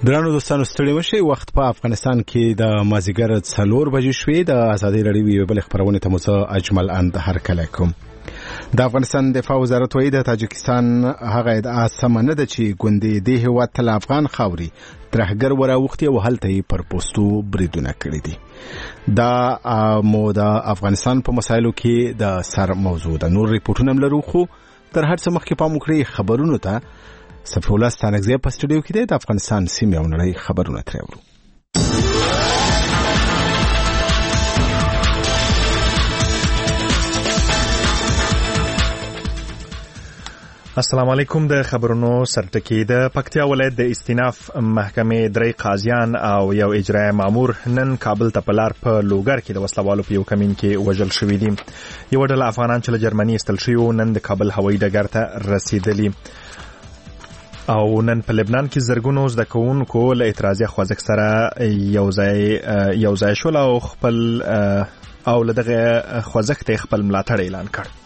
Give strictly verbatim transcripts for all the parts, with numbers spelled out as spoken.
درانو دوستانو ستړي مشي وخت په افغانستان کې د مازیګر څلور بجې شوې د ازادي راډیو یو بل خبرونه ته مو اجمل اند هر کله کوم. د افغانستان دفاع وزارت وایي د تاجکستان هغه ادعا سم نه ده چې ګوندې د هیواد تل افغان خاوري ترهګر وراوختي او هلته پر پوسټو بریدونه کړی دي. دا مو د افغانستان په مسایلو کې د سر موضوع ده. نور ریپورتونه لرو خو تر هر څه مخکې پام وکړئ خبرونو ته. سفیولا ستانکزی په سټوډیو کې د افغانستان سیمې او نړۍ خبرونه ترې اورو. السلام علیکم. د خبرونو سرټکی د پکتیا ولایت د استیناف محکمې درې قاضیان او یو اجرایي مامور نن کابل ته په لار په لوګر کې د وسلوالو په یو کمین کې وژل شوي دي. یو ډله افغانان چې له جرمني ایستل شوي نن د کابل هوایي ډګر ته رسیدلي او نن په لبنان کې زرګونو زده کوونکو له اعتراضي خوځښت سره یو ځای یو ځای شول او خپل او له دغه خوځښت خپل ملاتړ اعلان کړ.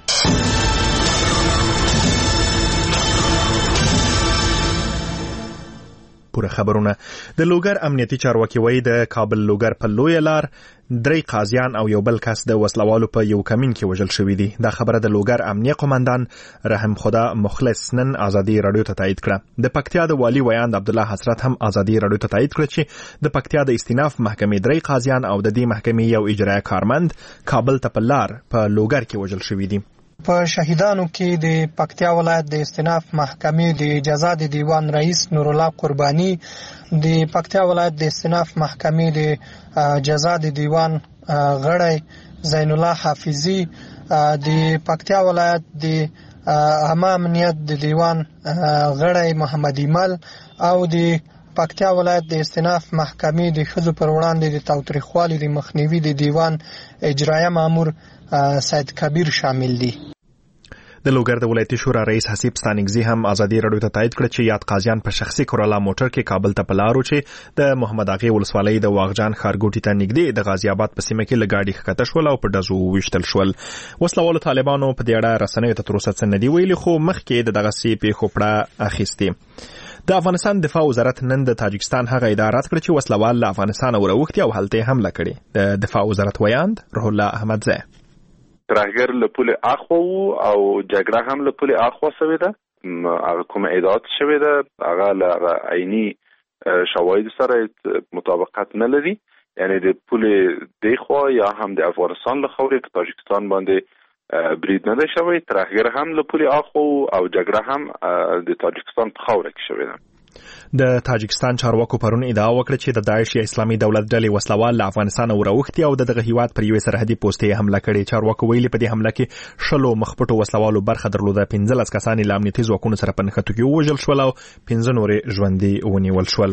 پوره خبرونه. د لوګر امنیتي چارواکي وایي د کابل لوګر په لویه لار درې قاضیان او یو بل کس د وسلوالو په یو کمین کې وژل شوي دي. دا خبره د لوګر امنیه قومندان رحم خدا مخلص نن ازادي رادیو ته تایید کړه. د پکتیا د والی ویاند عبدالله حسرت هم ازادي رادیو ته تایید کړه چې د پکتیا د استیناف محکمې درې قاضیان او د دې محکمې یو اجرایي کارمند کابل ته په لار په لوګر کې وژل شوي دي. په شهیدانو کې د پکتیا ولایت د استیناف محکمې د جزا د دیوان رئیس نور الله قربانی، د پکتیا ولایت د استیناف محکمې د جزا د دیوان غړی زین الله حافظی، د پکتیا ولایت د عامه امنیت د دیوان غړی محمد ایمل او د پکتیا ولایت د استیناف محکمې د ښځو پر وړاندې د تاوتریخوالي د مخنیوي د دیوان اجرایه مامور سید کبیر شامل دي. د لوګر د ولایتي شورا رئیس حسیب ستانکزی هم ازادي رادیو ته تایید کړ چې یاد قاضیان په شخصي کورالا موټر کې کابل ته په لارو چې د محمد اغې ولسوالۍ د واغجان ښارګوټي ته نږدې د غازی آباد په سیمه کې له ګاډي ښکته شول او په ډزو وویشتل شول. وسلوالو طالبانو په دې اړه رسنیو ته تر اوسه څه نه دي ویلي، خو مخکې د دغسې پیښو پړه اخیستې. د افغانستان دفاع وزارت نن د تاجکستان هغه ادعا رد کړه چې وسلوال له افغانستانه وراوښتي او هلته یې حمله کړې. د دفاع وزارت ویاند روح الله احمدزی ترهګر له پولې اخوا وو او جګړه هم له پولې اخوا شوې ده. هغه کومه ادعات شوې ده هغه له عیني شواهد سره مطابقت نه لري، یعنی د پولې دی خوا یا هم د افغانستان له خاورې په تاجکستان باندې برید نه ده شوی. ترهګر هم له پولې اخوا او جګړه هم د تاجکستان په خاوره کې شوې ده. د تاجکستان چارواکو پرون ادعا وکړه چې د داعش یا اسلامي دولت ډلې وسلوال له افغانستان وراوښتي او د دغه هیواد پر یوې سرحدي پوستې حمله کړې. چارواکو ویلي په دې حمله کې شلو مخپټو وسلوالو برخه درلوده. پنځلس کسان له امنیتي ځواکونو سره په نښتو کې ووژل شول او پنځه نورې ژوندي ونیول شول.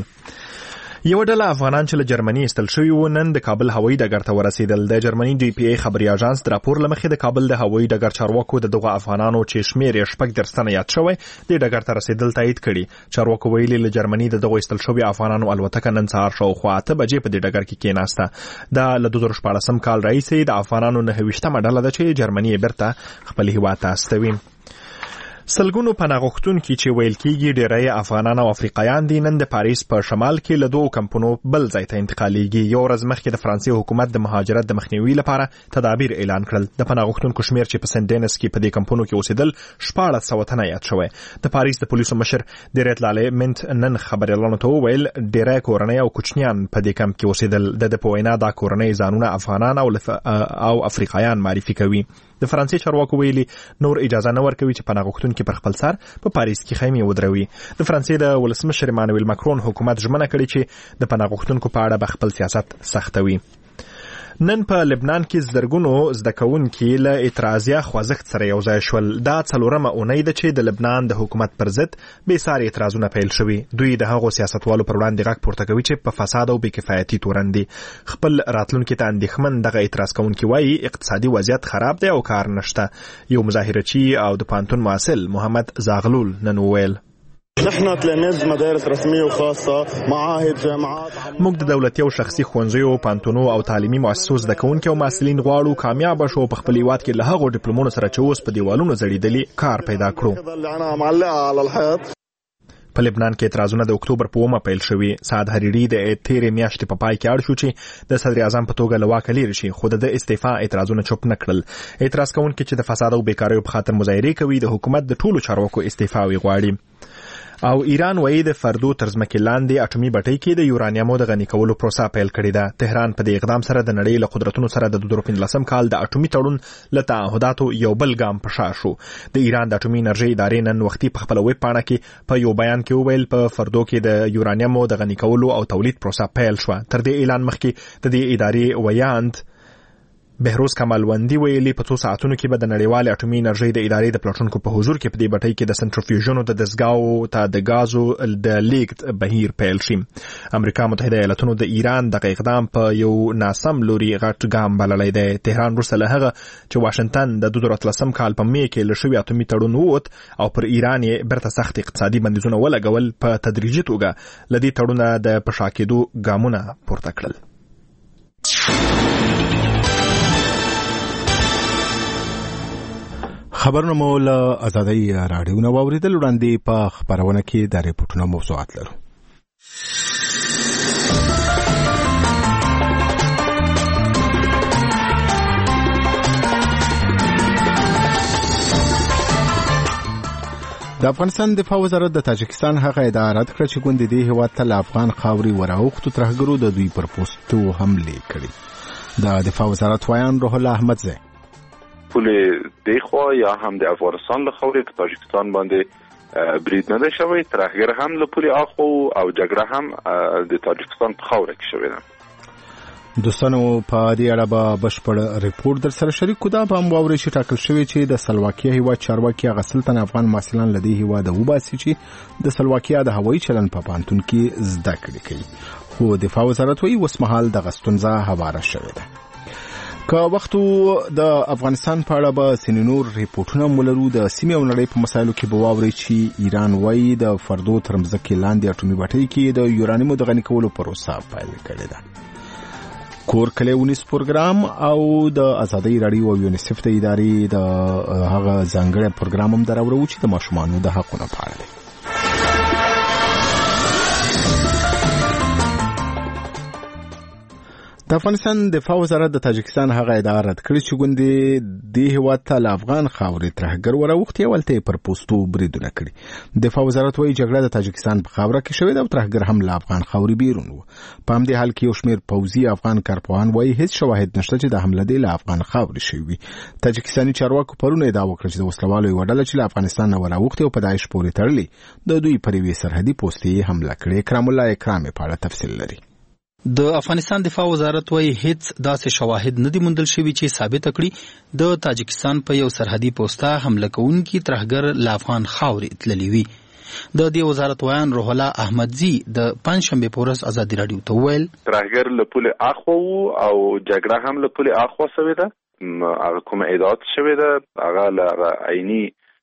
یو ډله افغانان چې له جرمني ایستل شوي وو نن د کابل هوایي ډګر ته ورسېدل. د جرمني ډي پی ای خبري اژانس د راپور له مخې د کابل د هوایي ډګر چارواکو د دغو افغانانو چې شمېر یې شپږ دېرش تنه یاد شوی دې ډګر ته رسېدل تایید کړي. چارواکو ویلي له جرمني د دغو ایستل شوي افغانانو الوتکه نن سهار شاوخوا اته بجې په دې ډګر کې کېناسته. دا له دوه زره شپاړسم کال راهیسې د افغانانو نهه ویشتمه ډله ده چې جرمني یې بیرته خپل هیواد ته استوي. سلګونو پناه غوښتونکي چې ویل کېږي ډېری افغانان او افریقایان دي نن د پاریس په شمال کې له دوو کمپونو بل ځای ته انتقالیږي. یو ورځ مخکې د فرانسې حکومت د مهاجرت د مخنیوي لپاره تدابیر اعلان کړل. د پناه غوښتونکو شمېر چې په سنت ډینس کې په دې کمپونو کې اوسېدل شپاړس سوه تنه یاد شوی. د پاریس د پولیسو مشر ډیریټ لالمنت نن خبریالانو ته وویل ډېری کورنۍ او کوچنیان په دې کمپ کې اوسېدل. د په وینا دا کورنۍ ځانونه افغانان او او افریقایان معرفي کوي. د فرانسې چارواکو ویلي نور اجازه نه ورکوي چې پناه غوښتونکي پر خپل سر په پاریس کې خیمې ودروي. د فرانسې د ولسمشر ایمانویل ماکرون حکومت ژمنه کړې چې د پناه غوښتونکو په اړه به خپل سیاست سختوي. نن په لبنان کې زرګونو زده کوونکي له اعتراضیه خوځښت سره یو ځای شول. دا څلورمه اونۍ ده چې د لبنان د حکومت پر ضد بې ساري اعتراضونه پیل شوي. دوی د هغو سیاستوالو پر وړاندې غږ پورته کوي چې په فساد او بې کفایتي تورن دي. خپل راتلونکي ته اندېښمن دغه اعتراض کوونکي وایي اقتصادي وضعیت خراب دی او کار نشته. یو مظاهرچی او د پانتون محصل محمد زاغلول نن وویل نحن تلاميذ مدارس رسميه وخاصه معاهد جامعات. موږ د دولتي او شخصي ښوونځیو، پانتونو او تعلیمي مؤسسو زده کوونکي او محصلین غواړو کامیاب شو په خپل هیواد کې له هغو ډیپلومونو سره چې اوس په دیوالونو ځړېدلي کار پیدا کړو. په لبنان کې اعتراضونه د اکتوبر په اومه پیل شوي. سعد حریري د تیرې میاشتې په پای کې اړ شو چې د صدر اعظم په توګه له واکه لرې شي، خو د استعفا اعتراضونه چوپ نه کړل. اعتراض کوونکي چې د فساد او بیکاریو په خاطر مظاهرې کوي د حکومت د ټولو چارواکو استعفا غواړي. او ایران وایي د فردو تر ځمکې لاندې اټومي بټۍ کې د یورانیمو د غني کولو پروسه پیل کړې ده. تهران په دې اقدام سره د نړۍ له قدرتونو سره د دوه زره پنځلسم کال د اټومي تړون له تعهداتو یو بل ګام په شا شو. د ایران د اټومي انرژي ادارې نن وختي په خپل ویب پاڼه کې په یو بیان کې وویل په فردو کې د یورانیمو د غني کولو او تولید پروسه پیل شو. تر دې اعلان مخکې د دې ادارې ویاند بهروز کمالوندی ویلي په څو ساعتونو کې به د نړیوال اټومي انرژي د ادارې د پلټونکو په حضور کې په دې بټۍ کې د سنټریفیوژونو د دزګاو ته د غازو د لیکت بهیر پیل شي. امریکا متحده ایالاتونو د ایران د اقدام په یو ناسم لوري غټ ګام بللی دی. تهران وروسته له هغه چې واشنگټن د دوه زره اتلسم کال په می کې له شوي اټومي تړون ووت او پر ایران یې برته سخت اقتصادي بندیزونه ولګول، په تدریجي توګه له دې تړونه د په شا کېدو ګامونه پورته کړل. خبرونه مو له آزادۍ راډیو نه واوریدل. وړاندې په خبرونه کې د ریپورتونو موضوعات لرو. د افغانستان دفاع وزارت د تاجکستان هغه ادعا رد کړه چې ګوند دې هیواد ته له افغان خاورې وراوښتو ترهګرو د دوی پر پوستو حملې کړې. د دفاع وزارت وایان روح الله احمدزی پولې دیخوا یا هم د افغانستان له خاورې په تاجکستان باندې برید نه دی شوی، ترهګر هم له پولې اخوا او جګړه هم د تاجکستان په خاوره کې شوې ده. دوستانو په دې اړه به بشپړ ریپورت در سره شریک کړو. دا به هم واورئ چې ټاکل شوی چې د سلواکیا هیواد چارواکي هغه سل تن افغان محصلان له دې هیواده وباسي چې د سلواکیا د هوایي چلند په پوهنتون کې زده کړې کوي، خو دفاع وزارت وایي اوس مهال دغه ستونزه هواره شوې ده. که وختو د افغانستان په اړه به سینینور ریپورتونه مولرو. د سیمې او نړۍ په مسایلو کې به واورئ چې ایران وایي د فردو تر مځکې لاندې اټومي بټۍ کې د یورانیمو د غني کولو پروسه پیل کړې ده. کور کلی ونیس پروګرام او د آزادۍ راډیو او یونیسف د ادارې د هغه ځانګړی پروګرام هم دراوړو چې د ماشومانو د حقونو په اړه دی. د افغانستان دفاع وزارت د تاجکستان هغه ادعا رد کړې چې ګوند دې هیواد ته له افغان خاورې ترهګر وراوښتي او هلته یې پر پوستو بریدونه کړي. دفاع وزارت وایي جګړه د تاجکستان په خاوره کې شوې ده او ترهګر هم له افغان خاورې بیرون و. په همدې حال کې یو شمېر پوځي افغان کارپوهان وایي هیڅ شواهد نشته چې د حمله دې له افغان خاورې شوې وي. تاجکستاني چارواکو پرون ادعا وکړه چې د وسلوالو یوه ډله چې له افغانستان نه وراوښتې او په داعش پورې تړلې د دوی پر یوې سرحدي پوستې حمله کړې. اکرام الله اکرامي په اړه تفصیل لري. د افغانستان دفاع وزارت وایي هیڅ داسې شواهد نه دي موندل شوي چې ثابت کړي د تاجکستان په یو سرحدي پوسته حمله کوونکي ترهګر له افغان خاورې تللي وي. د دې وزارت وایان روح الله احمدزی د پنځشنبې په ورځ ازادي راډیو ته وویل ترهګر له پولې اخوا او جګړه هم له پولې اخوا شوې ده. هغه کومه ادعات شوې ده هغه له عیني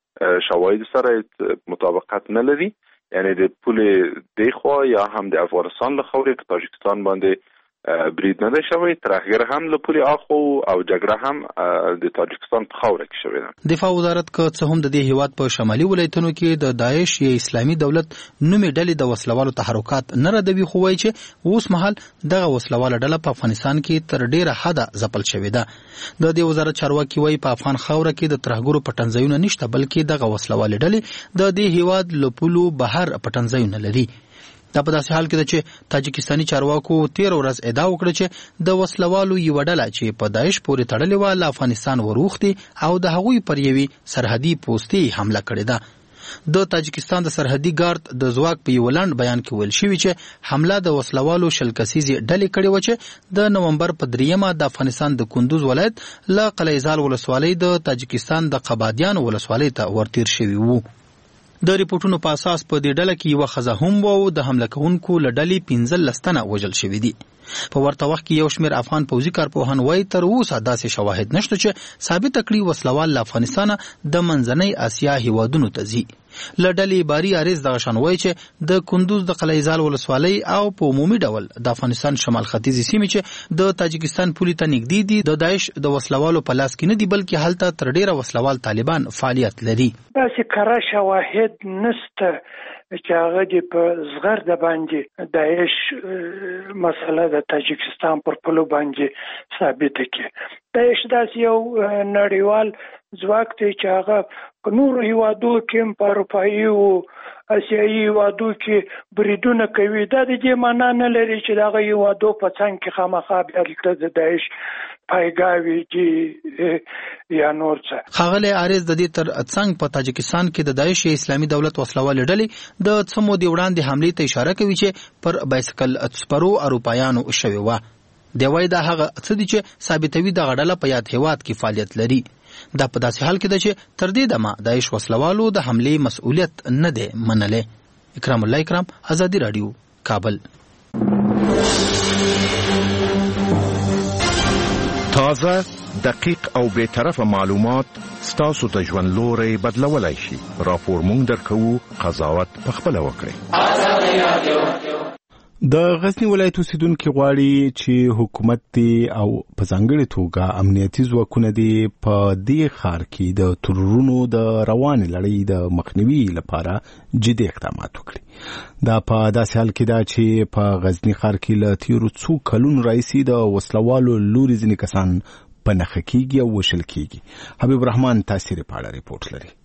شواهد سره مطابقت نه لري، یعنی د پولې دیخوا یا هم د افغانستان له خاورې په تاجکستان باندې برید نه دی شوی، ترهګر هم له پولې اخوا او جګړه هم د تاجکستان په خاوره کې شوې ده. دفاع وزارت که څه هم د دې هیواد په شمالي ولایتونو کې د داعش یا اسلامي دولت نومي ډلې د وسلوالو تحرکات نه ردوي، خو وایي چې اوس مهال دغه وسلواله ډله په افغانستان کې تر ډیره حده ځپل شوې ده. د دې وزارت چارواکي وایي په افغان خاوره کې د ترهګرو پټنځایونه نشته، بلکې دغه وسلوالې ډلې د دې هیواد له پولو بهر پټنځایونه لري. دا په داسې حال کې ده چې تاجکستاني چارواکو تیر ورځ ادعا وکړه چې د وسلوالو یوه ډله چې په داعش پورې تړلې وه له افغانستان وروختې او د هغوی پر یوې سرحدي پوستې حمله کړې ده. د تاجکستان د سرحدي ګارد د ځواک په یو لنډ بیان کې ویل شوي چې حمله د وسلوالو شل کسیزې ډلې کړې وه چې د نومبر په دریمه د افغانستان د کندوز ولایت له قلعهزال ولسوالۍ د تاجکستان د قبادیان ولسوالۍ ته ورتیر شوي وو. د ریپورتونو په اساس په دې ډله کې یوه ښځه هم وه او د حمله کوونکو له ډلې پنځلس تنه وژل شوي دي. په ورته وخت کې یو شمېر افغان پوځي کارپوهان وایي تر اوسه داسې شواهد نشته چې ثابته کړي وسلوال له افغانستانه د منځنۍ اسیا هیوادونو ته ځي. لډلې باری عارض د شنوي چې د کندوز د قلعهزال ولسوالۍ او په عمومي ډول د افغانستان شمال ختیځي سیمې چې د تاجکستان پولي ته نږدې دي د داعش د وسلوالو په لاس کې نه دي بلکې هلته تر ډیره وسلوال طالبان فعالیت لري. داسې کره شواهد نشته چې هغه د په زغر د باندې داعش مسله د تاجکستان پر پلو باندې ثابت کړي. داعش داسې یو نړیوال ځواک دی چې هغه په نورو هیوادو کې په اروپایي او اسیایي هیوادو کې بریدونه کوي. دا د دې معنا نه لري چې دغه هیوادو په څنګ کې خامخا بیا د داعش پایګاوي دي یا نور څه. ښاغلی عارض د دې تر څنګ په تاجکستان کې د داعش اسلامي دولت وسلوالې ډلې د څه مودې وړاندې حملې ته اشاره کوي چې پر بایسکل سپرو اروپایانو شوې وه. دی وایي دا هغه څه دي چې ثابتوي دغه ډله په یاد هیواد کې فعالیت لري. دا په داسې حال کې ده چې تر دې دمه داعش وسلوالو د حملې مسؤلیت نه دی منلی. اکرام الله اکرام، ازادي راډیو، کابل. تازه، دقیق او بی‌طرفه معلومات ستاسو د ژوند لوري بدلولای شي. راپور مونږ درکوو، قضاوت پخپله وکړئ. د غزنی ولایت اوسیدونکو غواړي چې حکومت دی او په ځانګړي توګه امنیتي ځواکونه دی په دې ښار کې د ترورونو د روانې لړۍ د مخنیوي لپاره جدي اقدامات وکړي. دا په داسې حال کې ده چې په غزنی ښار کې له تیرو څو کلونو راهیسې د وسلوالو لوري ځینې کسان په نښه کېږي او وژل کېږي. حبیب الرحمن تاثیر په اړه ریپورټ لري.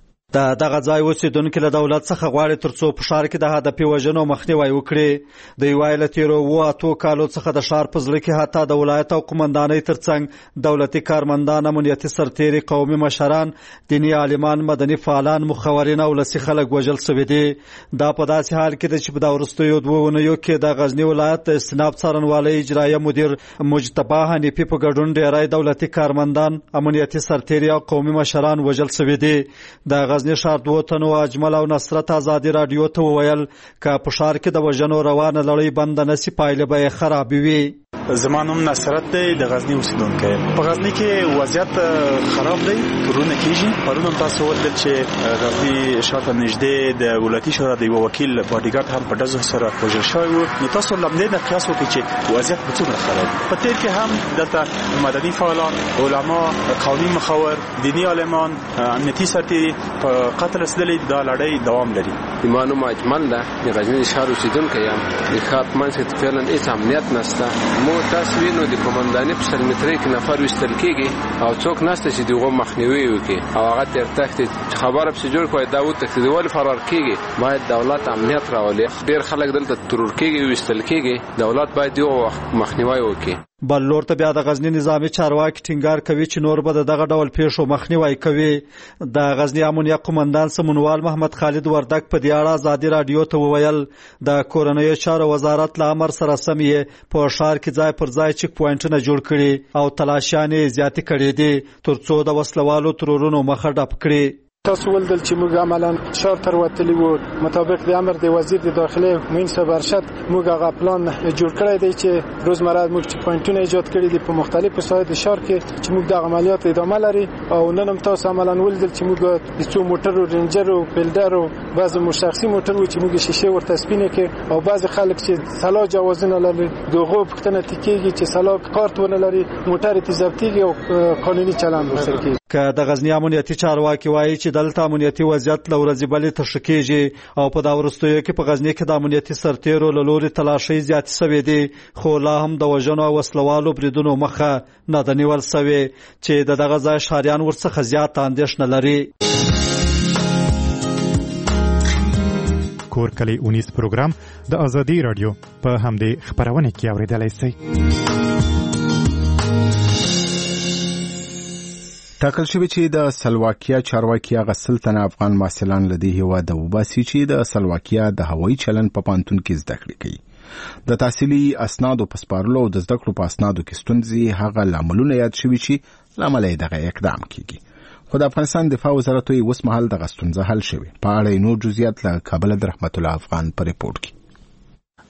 د دغه ځای اوسیدونکو له دولت څخه غواړي ترڅو په ښار کې د هدفي وژنو مخنیوی وکړي. د یوه له تیرو اوه اتو کالو څخه د ښار په زړه کې حتی د ولایت او قومندانۍ ترڅنګ دولتي کارمندان، امنیتي سرتیري، قومي مشران، دیني عالمان، مدني فعالان، مخورین او ولسي خلک وژل شوي دي. دا په داسې حال کې ده چې په دا وروستیو دوو اونیو کې د غزني ولایت د استناب څارنوالۍ اجرایه مدیر مجتبی حنیفي په ګډون ډیری دولتي کارمندان، امنیتي سرتیري او قومي مشران وژل شوي دي. د غزنی ښار دوه تنو اجمل او نصرت ازادي رادیو ته وویل که په ښار کې د وژنو روانه لړۍ بنده نشي پایله به یې خرابې وي. زما نوم نصرت دی، د غزنی اوسیدونکی. په غزنی کې وضعیت خراب دی، ترورونه کېږي. پرون هم تاسو ولیدل چې غزنی ښار ته نږدې د ولایتي شورا د یوه وکیل باډیګارډ هم په ډزو سره وژل شوی و. نو تاسو له همدې نه قیاس وکړئ چې وضعیت به څومره خراب وي. په تېر کې هم دلته مدني فعالان، علما، قومي مخور، دیني عالمان، امنیتي سرتیري په قتل رسېدلي. دا لړۍ دوام لري. زما نوم اجمل ده، د غزنی ښار اوسیدونکی یم. د ښار په منځ کې فعلا هېڅ امنیت نشته. مو تاسو وینو د قومندانۍ په سلمترۍ کې نفر ویستل کېږي او څوک نشته چې د هغو مخنیوي وکړي او هغه تېر تښتي. چې خبره پسې جوړ کړي دا وتښتېدي، ولې فرار کېږي؟ باید دولت امنیت راولي. ډېر خلک دلته ترور کېږي، ویستل کېږي. دولت باید د هغو مخنیوی وکړي. بل لور ته بیا د غزنی نظامي چارواکي ټینګار کوي چې نور به د دغه ډول پیښو مخنیوی کوي. د غزنی امنیه قومندان سمونوال محمد خالد وردک په دې اړه ازادي رادیو ته وویل د کورنیو چارو وزارت له امر سره سم یې په ښار کې ځای پر ځای چک پوینټونه جوړ کړي او تلاشیانې زیاتې کړي دي ترڅو د وسلوالو ترورونو مخه ډپ کړي. تاسو ولدل چې موږ عملاً ښار ته وتلي وو مطابق د امر د وزیر د داخله معین صاحب ارشد. موږ هغه پلان جوړ کړی دی چې روزمره موږ چې پوینټونه ایجاد کړي دي په مختلفو ساحو د ښار کې چې موږ د عملیات ادامه لري. او نن هم تاسو عملاً ولدل چې موږ د څو موټرو، رینجرو، بلډرو، بعض شخصي موټر و چې موږ شیشه ورته سپینې کې او بعض خلک چې سلا جوازونه لري دغه پښتنه تکیږي چې سلا کارت ونه لري موټر ته ضبطيږي او قانوني چلند ورسره کوي. که د غزنی امنیتي چارواکي وایي چې دلته امنیتي وضعیت له ورځې بلې ته ښه کېږي او په دا وروستیو کې په غزني کې د امنیتي سرتیرو له لورې تلاشۍ زیاتې شوې دي، خو لا هم د وژنو او وسلوالو بریدونو مخه نه ده نیول شوې چې د دغه ځای ښاریان ورڅخه زیاته اندېښنه لري. کور کلی اونیز پروګرام د ازادي رادیو په همدې خبرونه کې اوریدلای شئ. ټاکل شوی چې د سلواکیا چارواکي هغه سل تنه افغان محصلان له دې هیواده وباسي چې د سلواکیا د هوایي چلن په پانتون کې زده کړې کوي. د تحصیلي اسنادو په سپارلو او د زده کړو په اسنادو کې ستونزې هغه لاملونه یاد شوي چې لامل یې دغه اقدام کیږي. خو د افغانستان دفاع وزارت یې اوس مهال دغه ستونزه حل شوې. په اړه نور جزئیات له کابل د رحمت الله افغان په ریپورت کې.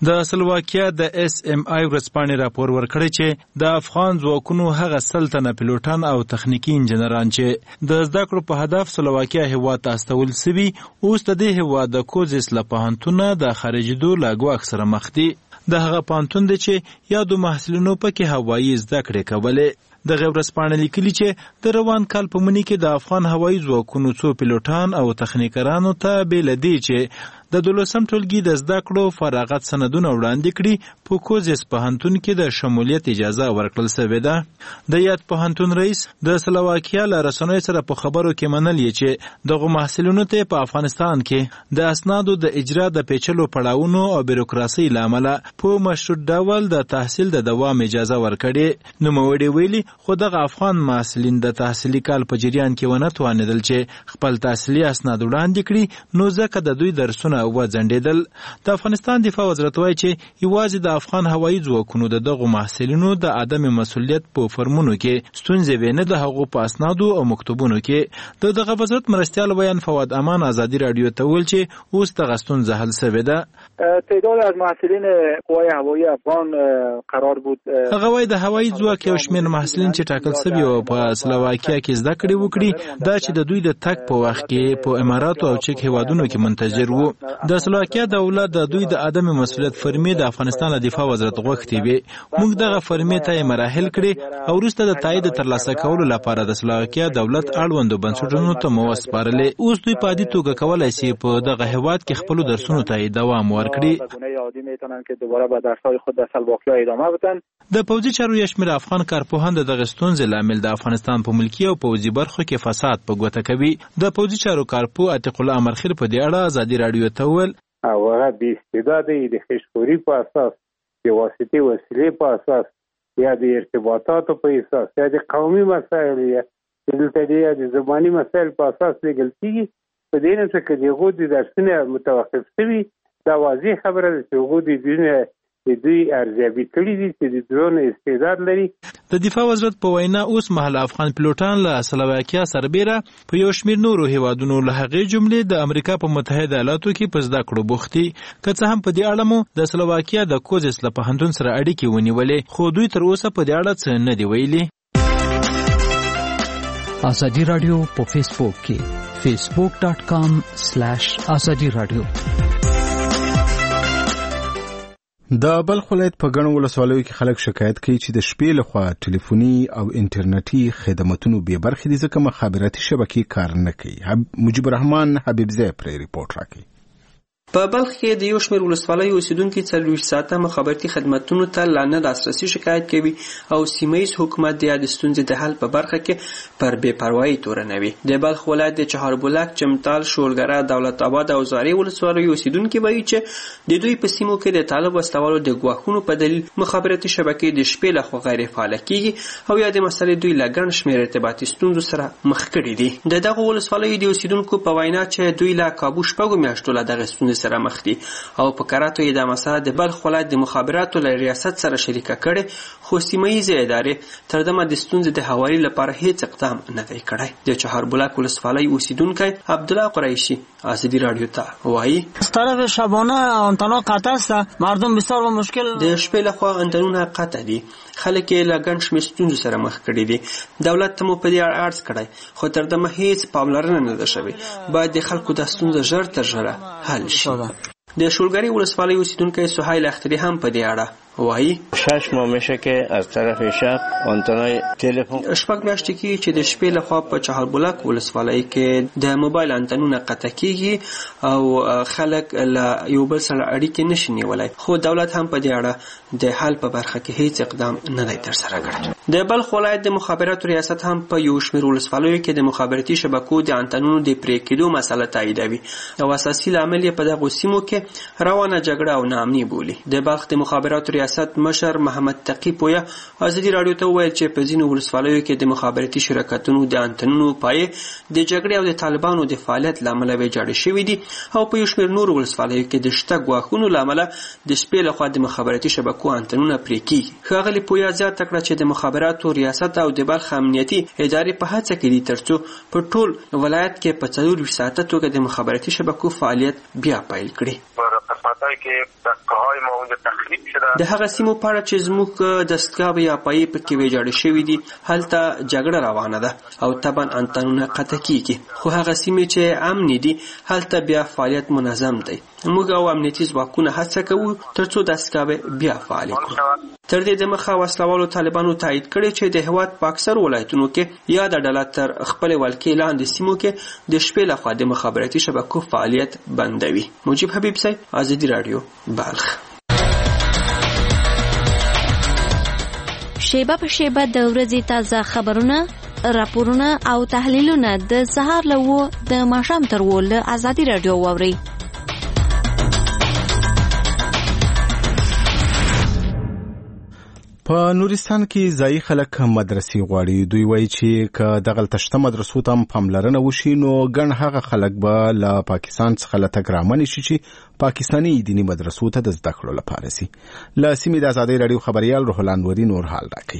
د سلواکیا د اس ام آی ورځپاڼې راپور ورکړی چې د افغان ځواکونو هغه سلطنه پیلوټان او تخنیکی انجنیران چې د زده کړو په هدف سلواکیا هیواد ته استول سوي اوس د دې هیواد د کوزیس له پوهنتونه د خارجېدو له ګواښ سره مخ دي. د هغه پوهنتون دی چې یادو محصلینو پکې هوایي زده کړې کولې. د غیر ورځپاڼې لیکلي چې د روان کال په مني کې د افغان هوایي ځواکونو څو پیلوټان او تخنیکرانو ته بې له دې چې د دولسم ټولګي د زده کړو فراغت سندونه وړاندې کړي په کوزیس پوهنتون کې د شمولیت اجازه ورکړل شوې ده. د یاد پوهنتون رئیس د سلواکیا له رسنیو سره په خبرو کې منلې چې دغه محصلینو ته په افغانستان کې د اسنادو د اجرا د پیچلو پړاوونو او بیروکراسي له امله په مشروط ډول د تحصیل د دوام اجازه ورکړي. نوموړي ویلي خو دغه افغان محصلین د تحصیلي کال په جریان کې ونه توانېدل چې خپل تحصیلي اسناد وړاندې کړي نو ځکه د دوی درسونه وځنډېدل. د افغانستان دفاع وزارت وایي چې یوازې د افغان هوایي ځواکونو د دغو محصلینو د عدم مسؤلیت په فرمونو کې ستونزې وې نه د هغو په اسنادو او مکتوبونو کې. د دغه وزارت مرستیال بیان فواد امان ازادي راډیو ته ویل چې اوس دغه ستونزه حل شوې ده. تعداد از محصلین قوای هوایی افغان قرار بود. هغه وایي د هوایي ځواک یو شمېر محصلین چې ټاکل شوي او په سلواکیا کې زده کړې وکړي دا چې د دوی د تګ په وخت کې په اماراتو او چک هیوادونو کې منتظر وو. د سلواکیا دولت د دوی د عدم مسؤلیت فرمې د افغانستان له دفاع وزارت غوښتي وي. موږ دغه فرمې ته مراحل کړي او وروسته د تایید ترلاسه کولو لپاره د سلواکیا دولت اړوندو بنسټونو ته مو وسپارلې. اوس دوی په عادي توګه کولی شي په دغه هیواد کې خپلو درسونو ته دوام ورکړي. د پوځي چارو یو شمېر افغان کارپوهان د دغه ستونزې لامل د افغانستان په ملکي او پوځي برخو کې فساد په ګوته کوي. د پوځي چارو کارپو عتیق الله امرخیل په دې اړه ازادي راډیو ته وویل هغه بې استعداده د خشخوري په اساس د واسطې وسیلې په اساس یا د ارتباطاتو په اساس یا د قومي مسایل یا دلته د زباني مسایل په اساس لیږل کېږي. په دې نه څه کې دغو د درسونه متوقف شوي دا واضح خبره ده چې هغوی د دوی د دوی ارزیابي کړي دي چې د دوی استعداد لري. د دفاع وزارت په وینا اوس مهال افغان پیلوټان له سلواکیا سربیره په یو شمېر نورو هیوادونو له هغې جملې د امریکا په متحده ایالاتو کې په زده کړو بوخت دي. که څه هم په دې اړه مو د سلواکیا د کوزیس له پوهنتون سره اړیکې ونیولې خو دوی تر اوسه په دې اړه څه نه دي ویلي. ازادي راډیو په فیسبوک کې فیسبوک ډاټ کام سلیش ازادي راډیو. د بلخ ولایت په ګڼو ولسوالیو کې خلک شکایت کوي چې د شپې لخوا ټلیفوني او انټرنیټي خدماتونو بې برخې دي ځکه مخابراتي شبکې کار نه کوي. مجيب الرحمن حبیبزی پرې ریپورت راکوي. په بلخ کې د یو شمېر ولسوالیو اوسیدونکي څلوېښت ساعته مخابراتي خدماتونو ته لا نه لاسرسي شکایت کوي او سیمه ییز حکومت د یادې ستونزې د حل په برخه کې پر بې پروایي تورنوي. د بلخ ولایت د چهاربلاک، چمتال، شولګره، دولت آباد او زارې ولسوالیو اوسیدونکي وایي چې د دوی په سیمو کې د طالب وسلوالو د ګواښونو په دلیل مخابراتي شبکې د شپې لخوا غیر فعاله کېږي او یادې مسلې دوی له ګڼ شمېر ارتباطي ستونزو سره مخ کړي دي. د دغو ولسوالیو د اوسیدونکو په وینا چې دوی له کابو شپږو میاشتو له دغې ستونزې سره مخ دي او په کراتو یې د مسله د بلخ ولایت د مخابراتو له ریاست سره شریکه کړي خو سیمه ییزې ادارې تر دمه د ستونزې د هواري لپاره هیڅ اقدام نه دی کړی. د چهاربلاک ولسوالۍ اوسیدونکی عبدالله قریشی ازادي راډیو ته وایي از طرف شبانه آنتنا قطع است، مردم بسیار با مشکل د شپې لخوا آنتنونه قطع دي، خلک یې له ګڼ شمېر ستونزو سره مخ کړي دي. دولت ته مو په دې اړه عرض کړی خو تر دمه هیڅ پاملرنه نه ده شوې. باید د خلکو دا ستونزه ژر تر ژره حل شي. د شولګری ولسوالۍ اوسیدونکی سهیل اختری هم په دې اړه وایي شش ماه میشه که از طرف شب آنتنای تلفن شپږ میاشتې کې چې د شپې لخوا په چهاربلاک ولسوالۍ کې د موبایل انتنونه قطع کېږي او خلک له یو بل سره اړیکې نشي نیولی، خو دولت هم په دې اړه د حل په برخه کې هیڅ اقدام نه دی ترسره کړی. د بلخ ولایت د مخابراتو ریاست هم په یو شمېر ولسوالیو کې د مخابراتي شبکو د انتنونو د پرې کېدو مسله تاییدوي او اساسي لامل یې په دغو سیمو کې روانه جګړه او ناامني بولي. د بلخ د مخابراتو ریاست مشر محمد تقی پویا ازادي راډیو ته وویل چې په ځینو ولسوالیو کې د مخابراتي شرکتونو د انتنونو پایې د جګړې او د طالبانو د فعالیت له امله ویجاړې شوي دي او په یو شمېر نورو ولسوالیو کې د شته ګواښونو له امله د شپې لخوا د مخابراتي شبکو انتنونه پرې کېږي. ښاغلي پویا زیاته کړه چې د مخابراتو ریاست او د بلخ امنیتي ادارې په هڅه کې دي ترڅو په ټول ولایت کې په څلورویشت ساعته توګه د مخابراتي شبکو فعالیت بیا پیل کړي. حالتایی که دستگاه‌های ما اونجا تخریب شده. د هغه سیمو په اړه چې زموږ دستګاه یا پای پکې ویجاړې شوې دي هلته جګړه روانه ده او طبعا انتنونه قطع کیږي، خو هغه سیمې چې امن دي هلته بیا فعالیت منظم دی. موږ او امنیتي ځواکونه هڅه کوو ترڅو دستګاه بیا فعال کړو. تر دې دمخه وسلوالو طالبانو تایید کړی چې د هیواد په اکثر ولایتونو کې یا د ډله تر خپل ولکې لاندې سیمو کې د شپې لخوا د مخابراتي شبکو فعالیت بندوي. مجيب حبیب صاحب، آزادی رادیو، بلخ. شیبه په شیبه د ورځې تازه خبرونه، راپورونه او تحلیلونه د سهار له و د ماښام تر و له آزادی رادیو واورئ. په نورستان کې ځایي خلک مدرسې غواړي. دوی وایي چې که دغلته شته مدرسو ته پاملرنه وشي نو ګڼ هغه خلک به له پاکستان څخه له تګ رامنې شي چې پاکستاني دیني مدرسو ته د زده کړو لپاره سي. له سیمې د ازادۍ راډیو خبریال روح الانوري نور حال راکوي.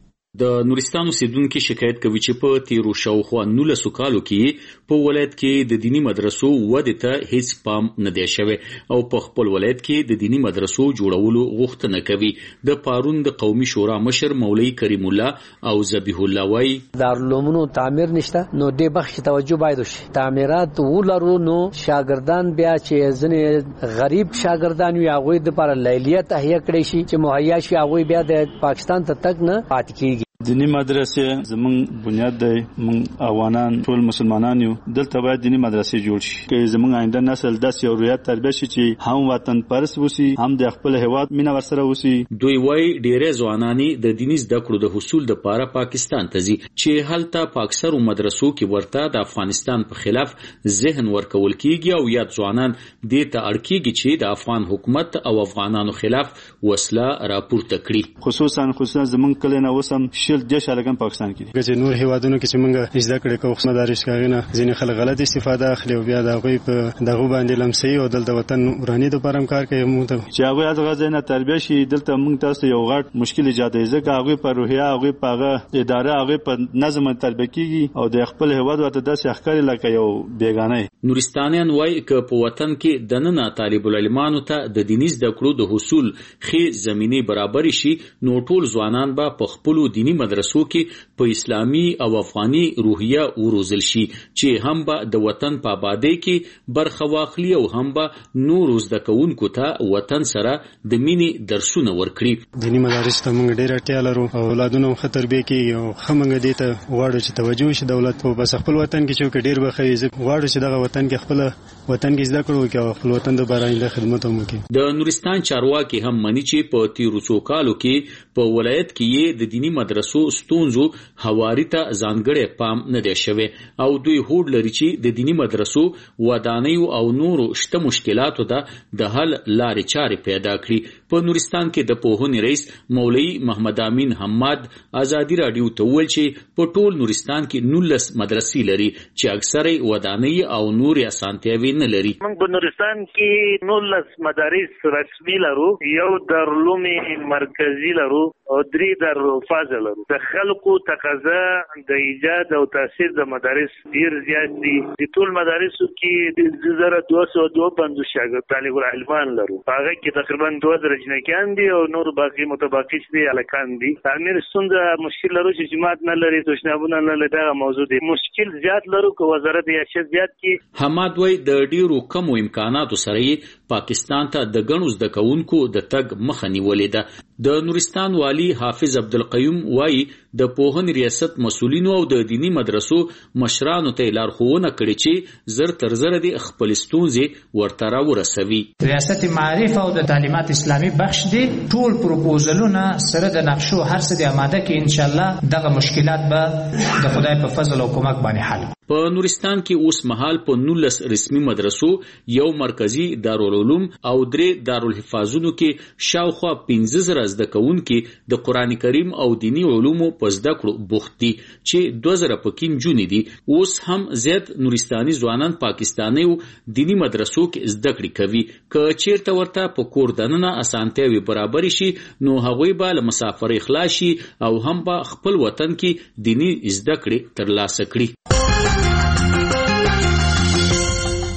د نورستان اوسیدونکو شکایت کوي چې په تیرو شاوخوا نولسو کالو کې په ولایت کې د دینی مدرسو وده ته هیڅ پام نه دی شوی او په خپل ولایت کې د دینی مدرسو جوړولو غوښتنه کوي. د پارون د قومي شورا مشر مولوی کریم الله او ذبیح الله وایي دارالعلومونو تعمیر نشته، نو دې بخش توجه باید وشي. تعمیرات ولرو نو شاګردان بیا چې ځنې غریب شاګردان وي هغوی دپاره لیلیه تهیه کړی شي چې مهیا شي، هغوی بیا د پاکستان ته تګ نه پاتې کېږي. دینی مدرسې زمون بنیاد دی، مون افغانان ټول مسلمانان یو، دلته باید دینی مدرسې جوړ شي که زمون آینده نسل داسې یو رویت تربیه شي چې هم وطن پرست وسی، هم د خپل هیواد مینه ورسره وسی. دوی وایي ډېرې ځوانانی د دیني زده کړو د حصول لپاره پاکستان ته ځي چې هلته په اکثرو مدرسو کې ورته د افغانستان په خلاف ذهن ورکول کیږي او یا ځوانان دې ته اړ کیږي چې د افغان حکومت او افغانانو خلاف وسله راپورته کړي. خصوصا خصوصا زمون کله نه وسم شل دیش الګم پاکستان کې چې نور هیوادونو کې چې موږ زده کړې کوو مدارس کاغینه ځینې خلک غلط استفاده اخلي او بیا دا غوي په دغه باندې لمسي او دلته وطن ورانی د پرم کار کوي. موږ ته چې هغه دغه ځنه تربیه شي دلته موږ تاسو یو غټ مشکل ایجاد دی ځکه هغه په روحیه هغه په اداره هغه په نظم تربیه کیږي او د خپل هیواد وته داسې اخکاری لکه یو بیگانه. نورستانیان وایي ک په وطن کې دننه طالب العلمانو ته د دیني زده کړو د حصول خې زميني برابر شي نو ټول ځوانان به په خپل دیني مدرسو کې په اسلامي او افغاني روحیه وروزل شي چې هم به د وطن په آبادی کې برخه واخلي او هم به نور زده کوونکو ته وطن سره د مینې درسونه ورکړي. دینی مدارس ته موږ ډیر اړتیا لرو او اولادونو خطر به کې او خمنګ دي ته واړو چې توجه شي دولت په بس خپل وطن کې چې ډیر بخوي واړو چې دغه وطن کې خپل وطن کې زده کړو کې خپل وطن د بارانده خدمت هم وکړي. د نورستان چارواکي هم مني چې په تیرو څو کالو کې په ولایت کې د دینی مدرسو ستونزو هواري ته ځانګړی پام نه دی شوی او دوی هوډ لري چې د دینی مدرسو ودانیو او نورو شته مشکلاتو ته د حل لارې چارې پیدا کړي. په نورستان کې د پوهنې رئیس مولوی محمد امین حماد آزادی رادیو ته وویل چې په ټول نورستان کې نولس مدرسې لري چې اکثره ودانۍ او نورې اسانتیاوې نه لري. موږ په نورستان کې نولس مدارس رسمي لرو، یو دارالعلوم مرکزی لرو او درې دارالفاضل لرو. د خلکو تقاضا د ایجاد او تاسیس د مدارس ډیر زیات دي. د ټول مدارسو کې د زره دوه سوه دوه پنځوس شاګرد طالب العلمان لرو، هغه کې تقریبا دوه زره جنکیان دي او نور باقي متباقي دي الکان دي. تعمیر ستونزه مشکل لرو چې جماعت نه لري، تشنابونه نه لري، دا موضوع دي. مشکل زیات لرو که وزارت یا شت زیات کی. حماد وای د ډیرو کم امکاناتو سره پاکستان ته د غنو زده کوونکو د تګ مخه نیولې ده. د نورستان والی حافظ عبدالقیوم وای د پوهنې ریاست مسؤلینو او د دینی مدرسو مشرانو ته لارښوونه کړې چې زر تر زر د خپل ستونزې ورته راورسوي. ریاست معارف او د تعلیمات اسلامي بخش دی ټول پروپوزلونه سره د نقشو هر څه د آماده کې ان شاء الله دغه مشکلات به د خدای په فضل او کومک باندې حل. په نورستان کې اوس مهال په نولس رسمي مدرسو، یو مرکزی دارالعلوم او درې دارالحفاظونو کې شاوخوا پنځه زره زده کوونکي د قرآن کریم او دینی علومو په زده کړو بوخت دي چې دوه زره پکې نجونې دي. اوس هم زیات نورستاني ځوانان پاکستانیو دینی مدرسو کې زده کړې کوي. که چیرته ورته په کور دننه اسانتیاوې برابر شي نو هغوی به له مسافرۍ خلاص شي او هم به خپل وطن کې دینی زده کړې ترلاسه کړي.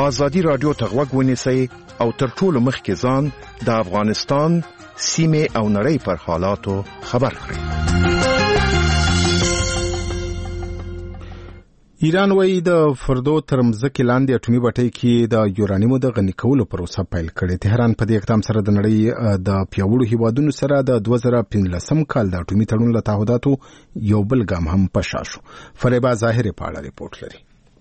ازادي رادیو ته غوږ ونیسئ او تر ټولو مخکې ځان د افغانستان سیمه او نړۍ پر حالاتو خبر کړئ. ایران وایي د فردو تر مځکې لاندې اټومي بټۍ کې د یورانیمو د غني کولو پروسه پیل کړې. تهران په دې اقدام سره د نړۍ د پیاوړو هیوادونو سره د دوه زره پنځلسم کال د اټومي تړون له تعهداتو یو بل ګام هم په شا شو. فریبا ظاهر په اړه ریپورت لري.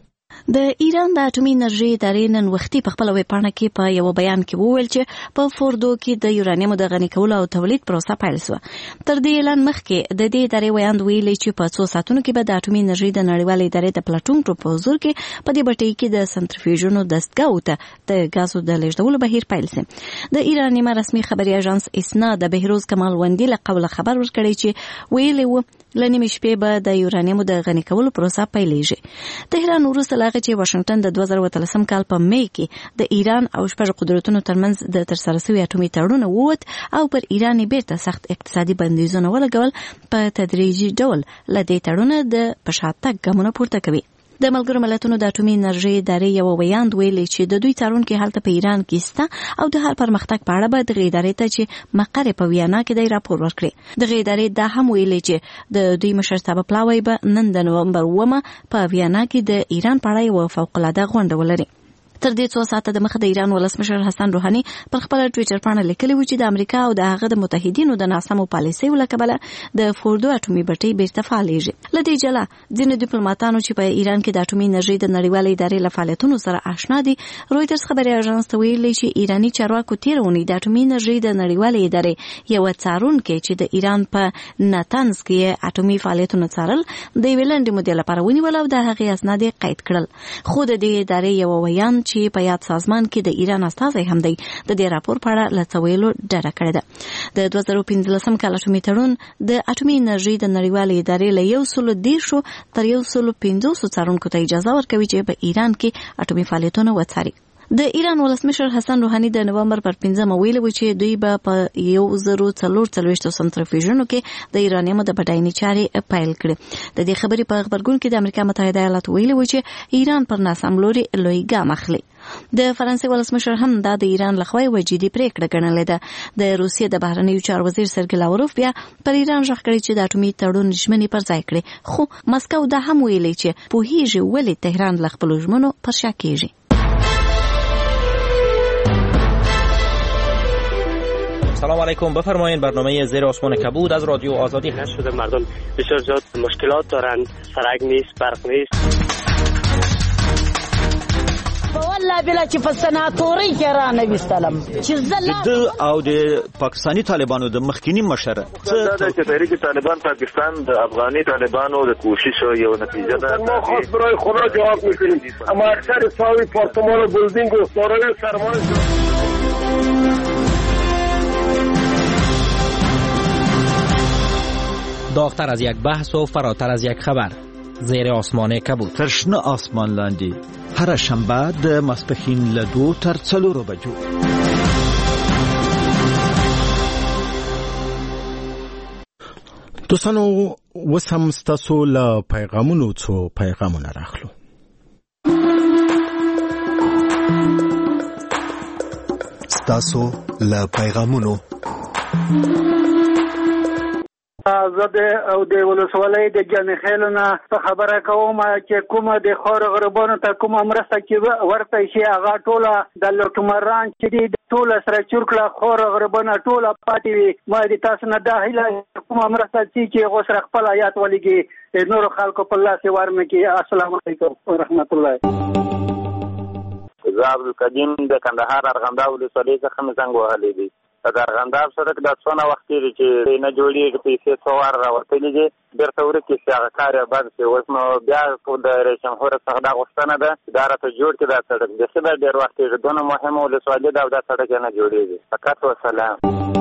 د ایران د اټومي انرژي ادارې نن وختي په خپل ویبپاڼه کې په یو بیان کې وویل چې په فوردو کې د یورانیمو د غني کولو او تولید پروسه پیل شوه. تر دې اعلان مخکې د دې ادارې ویاند ویلي چې په څو ساعتونو کې به د اټومي انرژي د نړیوالې ادارې د پلاټونکو په حضور کې په دې بټۍ کې د سنټریفیوژونو دستګاو ته د غازو د لېږدولو بهیر پیل شي. د ایران نیمه رسمي خبري اژانس اسنا د بهروز کمال وندي له قوله خبر ورکړی چې ویلي و لنیمه شپې به د یورانیمو د غني کولو پروسه پیلېږي. تهران وروسته لاغه چې واشنگټن د دوه زره اتلسم کال په مې کې د ایران او شپږ قدرتونو ترمنځ د ترسره شوي اټومي تړون ووت او پر ایران بیرته سخت اقتصادي بندیزونه ولګول. په تدریجي ډول له دې تړونه د پشاتک ګامونه پورته کوي. د ملګرو ملتونو د اټومي انرژي ادارې یو ویاند ویلي چې د دوی څارونکي هلته په ایران کې سته او د هر پرمختګ په اړه به د ادارې ته چې مقر په ویانا کې د راپور ورکړي. د ادارې دا هم ویلي چې د دوی مشرتابه پلاوی به نن د نومبر اوومه په ویانا کې د ایران په اړه یو فوق العاده غونډه ولري. تر دې څو ساعته د مخه د ایران ولسمشر حسن روحاني پر خپل ټوئیټر باندې لیکلي و چې د امریکا او د هغه د متحدینو د ناسمو پالیسیو له کبله د فوردو اټومي بټۍ بیرته فعالېږي. له دې جلا ځینې ډیپلوماټانو چې په ایران کې د اټومي انرژي د نړیوالې ادارې له فعالیتونو سره آشنا دي رویټرز خبري اژانس ته ویلي چې ایراني چارواکو تیر اونۍ د اټومي انرژي د نړیوالې ادارې یو څارونکي چې د ایران په ناتنز کې اټومي فعالیتونو څارل د ویلند مودې لپاره ونیول او د هغې اسناد قید کړل. خو د دې ادارې یو ویان چې په یاد سازمان کې د ایران استازی هم دی د دې راپور په اړه له څویلو ډډه کړې ده. د دوه زره پنځلسم کال اټومي تړون د اټومي انرژي د نړیوالې ادارې له یو سل دیرشو تر یو سل پنځوسو څارونکو ته اجازه ورکوي چې په ایران کې اټومي فعالیتونه وڅاري. د ایران ولسمشر حسن روحاني د نومبر پر پنځمه ویلي و چې دوی به په یو زرو څلور څلوېښتو سنټریفیوژونو کې د ایرانیمو د بډاینې چارې پیل کړې. د دې خبرې په خبرګون کې د امریکا متحده ایالاتو ویلي و چې ایران پر ناسم لوري لوی ګام اخلي. د فرانسې ولسمشر هم دا د ایران لخوا یوه جدي پریکړه ګڼلې ده. د روسیې د بهرنیو چارو وزیر سرګی لاوروف بیا پر ایران ژغ کړی چې د اټومي تړون ژمنې پر ځای کړي. خو مسکو دا هم ویلي چې پوهیږي ولې تهران له خپلو ژمنو پر شا کېږي. سلام علیکم، بفرمایید. برنامه زیر آسمان کبود از رادیو آزادی هست. شده مردم بسیار زیاد مشکلات دارند، سرک نیست، برق نیست. والله بلا چې په سناتوري کې را نه وستلم چې زله د او د پاکستانی طالبانو د مخکینی مشر دا چې تحریک طالبان پاکستان د افغاني طالبانو د کوشش یو نتیجه ده. ما خاص برای خدا جواب میکنیم، اما اکثر ساوی پارتمان و بلدینگ و دارای سرمایه داغتر از یک بحث و فراتر از یک خبر. زیر آسمان کبود. ترشنه آسمان لاندې هر شنبه د ماسپښین له دوو تر څلورو بجو. دوستانو اوس هم ستاسو له پیغامونو څو پیغامونه راخلو. ستاسو له پیغامونو زه د او د ولسوالۍ د جنې خیلو نه په خبره کوم چې کومه د خور غربانو ته کومه مرسته کې ورته شي هغه ټوله د لوټمران چې دي ټوله سره چورکړه خور غربانه ټوله پاتې وي. ما د تاسو نه دا هیله کومه مرسته چې هغه سره خپل آیات ولګي نور خلکو په لاس ورمکي. السلام علیکم ورحمت الله. زه عبدالقدیم د کندهار ارغنداب ولسوالۍ څخه مې زنګ وهلی دی. د ارغنداب سړک دا څونه وخت تېري چې نه جوړېږي، پیسې څو وار راوتلي دي، بېرته ورکې شي، هغه کار یې بند شي. اوس نو بیا د رئیس جمهور څخه دا غوښتنه ده چې دا راته جوړ کړي دا سړک. بیخي دا ډېر وخت تېري، دونه مهمه ولسوالي ده او دا سړک یې نه جوړېږي. فقط وسلام.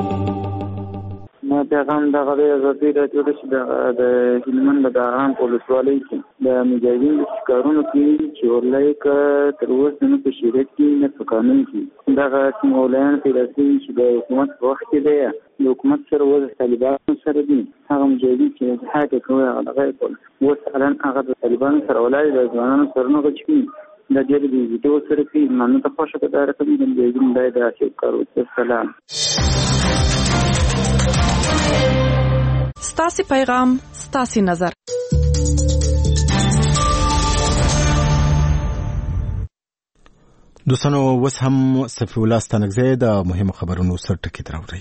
ما پیغام دغه د ازادي راډیو د هلمند د دهرام په ولسوالۍ کې د مجاهدینو د ښکارونو کې چې ورلایک تر اوسه نه په شریعت کې نه په قانون کې دغه مولایان پیدا شوي چې د حکومت په وخت کې دی د حکومت سره وضع طالبانو سره دي. هغه مجاهدین چې جهاد یې کوي هغه دغه یې کول. اوس الان هغه د طالبانو سره ولاړ د ځوانانو سرونه غچ کوي. د ډېر د ویډیو سره کې نن ته خوښه ده راته د دې د داسې کارو سلام ستاسو پیغام ستاسو نظر دوستانو وس هم صفی الله ستانکزی د مهمو خبرونو سر ټکی دراوړي.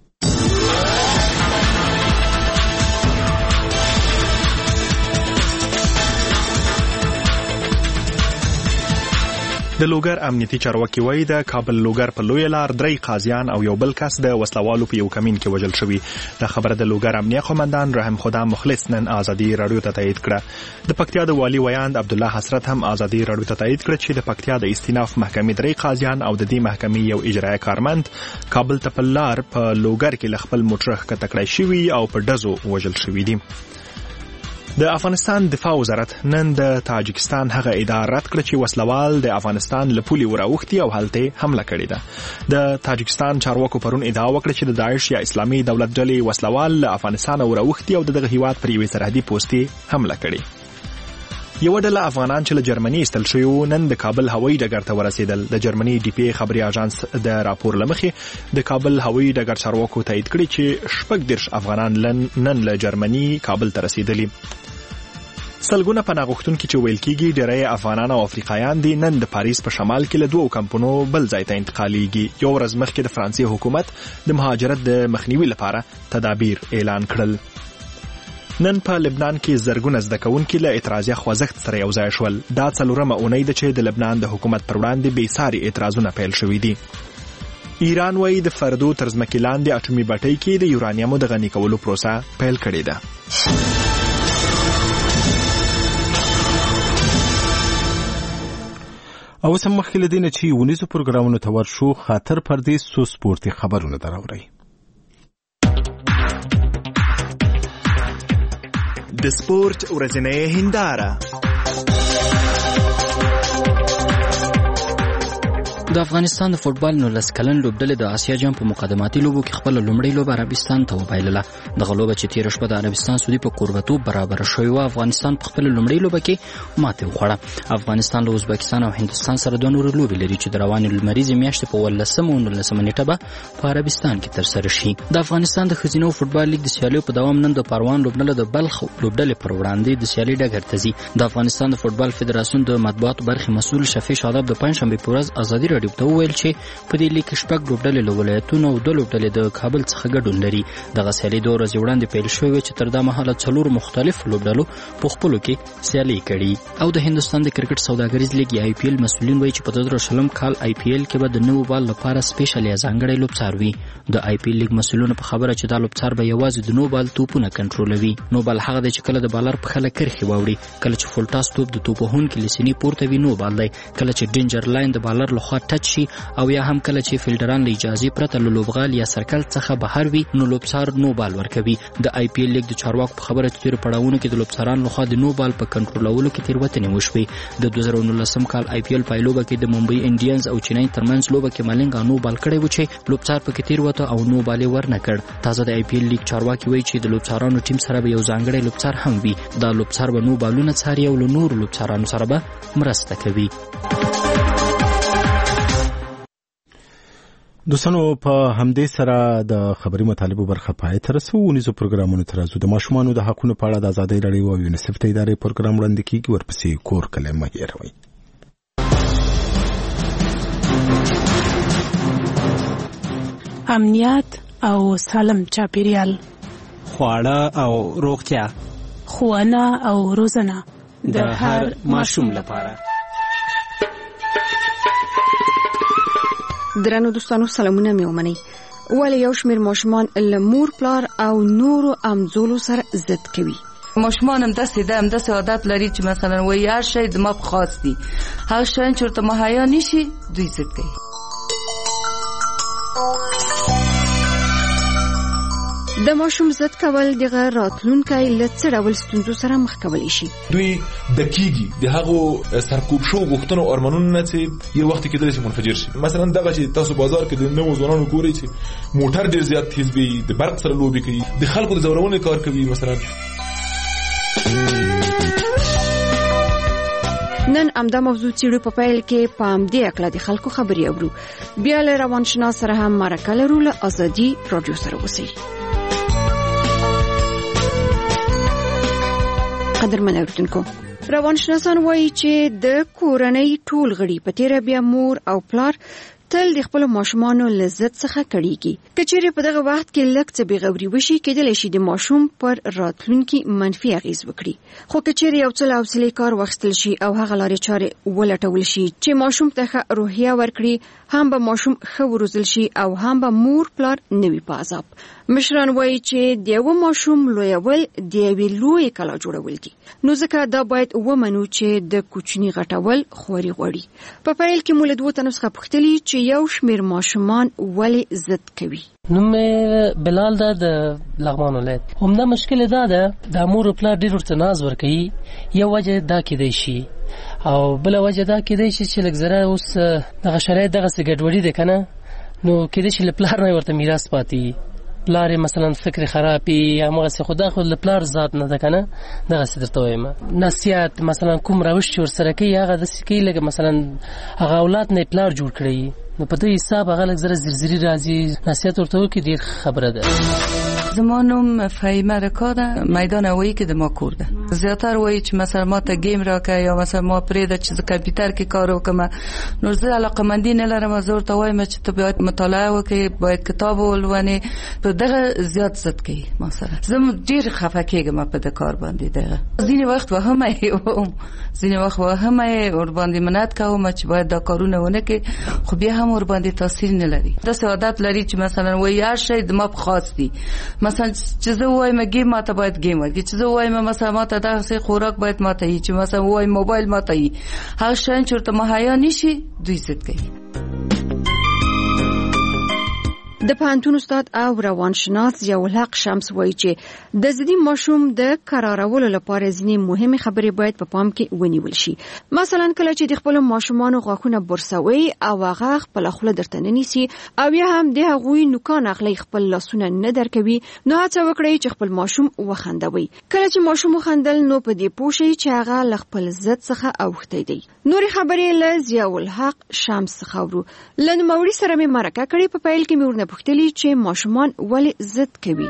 د لوګر امنیتي چارواکي وایي د کابل لوګر په لوی لار درې قاضیان او یو بل کس د وسلوالو په یو کمین کې وژل شوی. د خبره د لوګر امنیه قومندان رحم خدا مخلص نن آزادي رادیو ته تایید کړه. د پکتیا د والی ویاند عبد الله حسرت هم آزادي رادیو ته تایید کړه چې د پکتیا د استیناف محکمې درې قاضیان او د دې محکمې یو اجرایي کارمند کابل ته په لار په لوګر کې خپل موټر ښکته کړی شوی او په ډزو وژل شوی دي. د افغانستان دفاع وزارت نن د تاجکستان هغه ادعا رد کړه چې وسلوال د افغانستان له پولې وراوښتي او هلته حمله کړې ده. د تاجکستان چارواکو پرون ادعا وکړه چې د داعش یا اسلامي دولت ډلې وسلوال له افغانستان وراوښتي او دغه هیواد پر یوې سرحدي پوستې حمله کړې. یو ډله افغانان چې له جرمني ایستل شوي وو نن د کابل هوایي ډګر ته ورسېدل. د جرمني ډي پی خبري اژانس د راپور له مخې د کابل هوایي ډګر چارواکو تایید کړي چې شپږ دېرش افغانان نن له جرمني کابل ته رسېدلي. سلګونه پناه غوښتونکي چې ویل کېږي ډېری افغانان او افریقایان دي نن د پاریس په شمال کې له دوو کمپونو بل ځای ته انتقالېږي. یو ورځ مخکې د فرانسې حکومت د مهاجرت د مخنیوي لپاره تدابیر اعلان کړل. نن په لبنان کې زرګونه زده کوونکي له اعتراضیه خوځښت سره یو ځای شول. دا څلورمه اونۍ ده چې د لبنان د حکومت پر وړاندې بې ساري اعتراضونه پیل شوي دي. ایران وایي د فردو تر ځمکې لاندې اټومي بټۍ کې د یورانیمو د غني کولو پروسه پیل کړې ده. او سم مخکې له دې نه چې ونیزو پروګرامونو ته ورشو خاطر پردې څو سپورتي خبرونه دراوړئ. د سپورت ورځنۍ هنداره. د افغانستان د فوټبال نولس کلن لوبډلې د آسیا جام په مقدماتي لوبو کې خپل لومړی لوب عربستان ته وبایلله. دغه لوبه چې تېره شپه د عربستان سعودي په کوربتوب برابر شوې وه، افغانستان په خپل لومړۍ لوبه کې ماتې وخوړه. افغانستان له ازبکستان او هندوستان سره دوه نورې لوبې لري چې د روانې لمریزې میاشتې په اوولسمه او نولسمه نیټه به په عربستان کې ترسره شي. د افغانستان د ښځینو فوټبال لیګ د سیالیو په دوام نن د پروان لوبډله د بلخ لوبډلې پر وړاندې د سیالۍ ډګر ته ځي. د افغانستان د فوټبال فدراسیون د مطبوعاتو برخې مسؤل شفیع شاداب د پنجشنبې په ورځ ازادي راډیو ته وویل چې په دې لیګ کې شپږ لوبډلې له ولایتونو او دوه لوبډلې د کابل څخه ګډون لري. دغه سیالي دوه ورځې وړاندې پیل شوې وه چې تر دا مهاله څلور مختلف لوبډلو په خپلو کې سیالي کړي. او د هندوستان د کرکټ سوداګریز لیګ یا آی پی ایل مسؤلین وایي چې په دوه زره شلم کال آی پی ایل کې به د نوو بال لپاره سپیشل یا ځانګړی لوبڅار وي. د آی پی ایل لیګ مسؤلینو په خبره چې دا لوبڅار به یوازې د نو بال توپونه کنټرولوي. نو بال هغه دی چې کله د بالر په خله کرښې واوړي، کله چې فولټاس توپ د توپ وهونکي له سینې پورته وي نو بال دی، کله چې ډینجر لاین د بالر لخوا ټچ شي او یا هم کله چې فیلډران له اجازې پرته له لوبغال یا سرکل څخه بهر وي نو لوبڅار نو بال ورکوي. د آی پی ایل لیګ د چارواکو په خبره چې تېرو پړاوونو کې د لوبڅارانو لخوا د نو بال په کنټرولولو کې تېروتنې وشوې. د دوه زره نولسم کال آی پی ایل پایلوبه کې د ممبئی انډینز او چینای ترمنځ لوبه کې مالنګا نو بال کړی و چې لوبڅار پکې تېروته او نو بال یې ورنه کړ. تازه د آی پی ایل لیګ چارواکي وایي چې د لوبڅارانو ټیم سره به یو ځانګړی لوبڅار هم وي. دا لوبڅار به نو بالونه څاري او له نورو لوبڅارانو سره به مرسته کوي. دوستانو په همدې سره د خبري مطالبو برخه پای ته رسو. ونیزو پروګرامونو ته راځو. د ماشومانو د حقونو په اړه د ازادۍ راډیو او یونیسف ته ادارې پروګرام وړاندې کیږي، ورپسې کور کلی مه هېروئ. امنیت او سالم چاپیریال، خواړه او روغتیا، ښوونه او روزنه د هر ماشوم لپاره. درنو دوستانو سلامونه مې ومنئ. ولې یو شمېر ماشومان له مور پلار او نورو امزولو سره ضد کوي؟ ماشومان هم داسې ده هم داسې عادت لري چې مثلا وایي هر شی زما په خاص دي، هر شی چې ورته مهیا نشي دوی ضد کوي. د ماشوم ضد کول دغه راتلونکی له څه ډول ستونزو سره مخ کولی شي؟ دوی د کیږي د هغو سرکوب شو غوښتنو او ارمانونو نه چې یو وخت کې درې منفجر شي. مثلا دغه چې تاسو بازار کې د نوو ځوانانو ګورئ چې موټر ډیر زیات تیز وي، د برق سره لوبي کوي، د خلکو د زورونې کار کوي. مثلا نن امدا موضوع چیرو په پیل کې پام دې اکلا د خلکو خبري اورو. بیا له روان شناس سره هم مرکه لرو له ازادي رادیو سره وسی. قدرمن اوردونکو، روان شناسان وایي چې د کورنۍ ټول غړي په تیر بیا مور او پلار تل د خپل ماشومانو لذت څخه کړيږي. کچېره په دغه وخت کې لږ څه بغوري وشي کېدل شي د ماشوم پر راتلونکي منفي اغیز وکړي. خو کچېره یو څه حوصله کار وخستل شي او هغه لارې چارې ولټول شي چې ماشوم ته روحیه ورکړي، هم به ماشوم ښه وروزل شي او هم به مور پلار نوي په عذاب. مشران وایي چې د یو ماشوم لویول د یوې لوی کلا جوړول دي، نو ځکه دا باید ومنو چې د کوچني غټول خوري غوړي. په پیل کې مولد وو تنو څخه پوښتلي چې یو شمیر ماشومان ولې ضد کوي. نوم بلال ده د لغمان ولایت. همدا مشکل دا ده د مور او پلار ډېر ورته ناز ورکوي. یو وجه دا کېدای شي او بل وجه دا کېدای شي چې لږ زره اوس دغه شرایط دغسې ګډوډي ده که نه، نو کېدای شي له پلار نه ورته میراث پاتې پلار مثلا فکر خرابي یا مغسه خدا خو له پلار ذات نه ده که نه. دغسې درته وایم نصیحت مثلا کوم روش چې ورسره کوي هغه داسې کوي لکه مثلا هغه اولاد نه پلار جوړ کړی، نو په دې حساب هغه لږ زره زرزري راځي. نصیحت ورته وکړي ډېر خبره ده. زما نوم فهیمه رکا ده، میدان هوایی کې د ما کور ده. زیاتر وایي چې مثلا ما ته گیم راکړه یا مثلا ما پرېږده چې زه کمپیوټر کې کار وکړم، نو زه علاقه‌مندي نه لرم. زه ورته وایم چې ته باید مطالعه وکړې، باید کتاب ولولې. په دغه زیات ضد کوي ما سره. زه ډېر خفه کېږم په دې کار باندې. دغه ځینې وخت وهمه یم، ځینې وخت وهمه یې ورباندې منعت کوم چې باید دا کارونه ونه کړې، خو بیا هم ورباندې تاثیر نه لري. داسې عادت لري چې مثلا وایي هر شی د ما په خاص دي. مثلا چې زه وایم گیم ماته باید گیم ورکړي، چې زه وایم مثلا ماته دغسې خوراک باید ماته یي، چې مثلا وایم موبایل ماته یي. هغه شیان چې ورته مهیا نشي دوی ضد کوي. د پوهنتون استاد او روانشناس ضیاءالحق شمس وایي چې د ضدي ماشوم د قرارولو لپاره ځینې مهمې خبرې باید په پام کې ونیول شي. مثلا کله چې د خپل ماشومانو غاښونه برسوي او هغه خپل خوله درته نه نیسي او یا هم د هغوی نوکان اخلي خپل لاسونه نه درکوي، نو هڅه وکړئ چې خپل ماشوم وخندوي. کله چې ماشوم وخندل نو په دې پوه شئ چې هغه له خپل ضد څخه اوښتی دی. نورې خبرې له ضیاءالحق شمس څخه اورو. له نوموړي سره مې مرکه کړې. په پیل کې مې ورنه پوښتلي چې ماشومان ولې ضد کوي.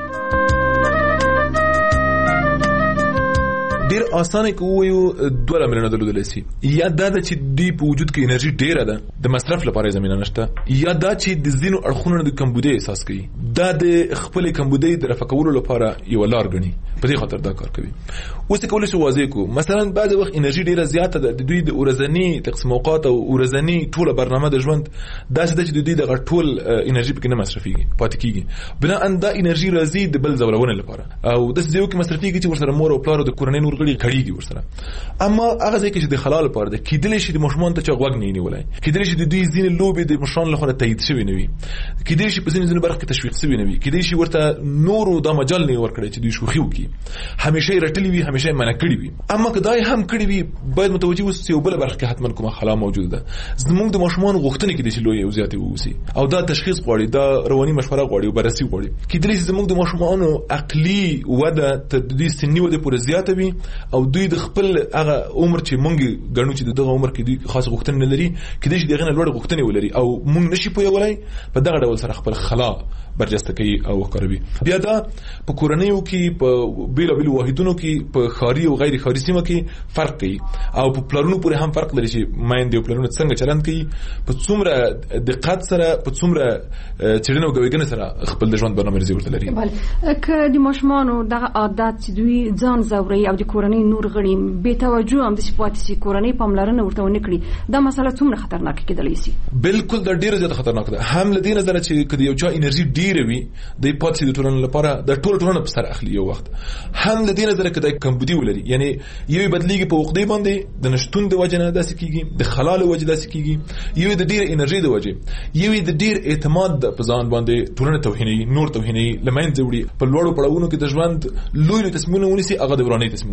ډیر اسانه کوو دوه لاملونه درلودلی شي. یا دا چې دی په وجود کې انرژي ډیره ده د مصرف لپاره زمينه نشته، یا دا چې د ځینو اړخونو د کمبودۍ احساس کوي. دا د خپل کمبودۍ د رفع کولو لپاره یو لار غني، په دې خاطر دا کار کوي. اوس کولای شو واضح کو مثلا بعض وخت انرژي ډیره زیاته ده د دوی د ورځنی تقسیم اوقات او ورځنی ټوله برنامه د ژوند دا چې د دوی د ټول انرژي پکې نه مصرفيږي پاتې کیږي. بنا ان دا انرژي راځي د بل ځولونه لپاره او د ځیو کې مصرفيږي چې ورسره مور او پلار د کورنۍ نور غړي کړيږي ورسره. اما هغه ځکه چې د خلال لپاره د کېدل شي د مشمون ته چغوګ نه نیولای، کېدل شي د دوی ځینې لوبې د مشران له خوا تایید شوی نه وي، کېدل شي په ځینې ځینې برخه کې تشویق شوی نه وي، کېدل شي ورته نورو د مجال نه ورکړي چې دوی شوخي وکړي، همیشه رټلی وي، همیشه منع کړی وي. اما کدای هم کړی وي باید متوجه اوسئ یو بل برخه کې حتما کومه خلا موجوده ده. زموږ د مشمون غوښتنې کې د شي لوی او زیاتې ووسی او دا تشخیص غواړي، دا رواني مشوره غواړي او بررسي غواړي. کېدل شي زموږ د مشمونو عقلي وده تدریس سنی وده پر زیاته وي او دوی د خپل هغه عمر چې مونږ غنو چې دغه عمر کې دوی خاص غوښتنې نه لري، کېدای شي دغه نه لوړ غوښتنې ولري او مونږ نشي پوهولای په دغه ډول سره خپل خلا برجسته کوي او کوي. بیا دا په کورنیو کې په بیلو بیلو واحدونو کې په خاري او غیر خاري سیمه کې فرق کوي او په پلانونو پورې هم فرق لري چې مایندې او پلانونه څنګه چلند کوي، په څومره دقت سره، په څومره چړنه او غوښنه سره خپل د ژوند برنامه ورته لري. بله که د ماشومانو دغه عادت چې دوی ځان زوري او د کورنۍ نور غړي به توجه هم د صفات سي کورنۍ پاملرنه ورته ونه کړي، دا مسله څومره خطرناک کېدلی شي؟ بالکل دا ډیره زیاته خطرناک ده. هم لدې نظر چې کله یو چا انرژي ډیره وي د پاتې د ټولنې لپاره د ټول ټولنې په سر اخلي یو وخت، هم لدې نظر کله کمبودي ولري، یعنی یو بدلیږي په وقدې باندې د نشټون د وجه نه داسې کیږي، د خلال وجه داسې کیږي، یو د ډیره انرژي د وجه، یو د ډیر اعتماد په ځان باندې ټولنه توهیني، نور توهیني لمن ځوړي، په لوړو پړاوونو کې د ژوند لوی تصمیمونه ونیسي، هغه د ورانه تصمیمونه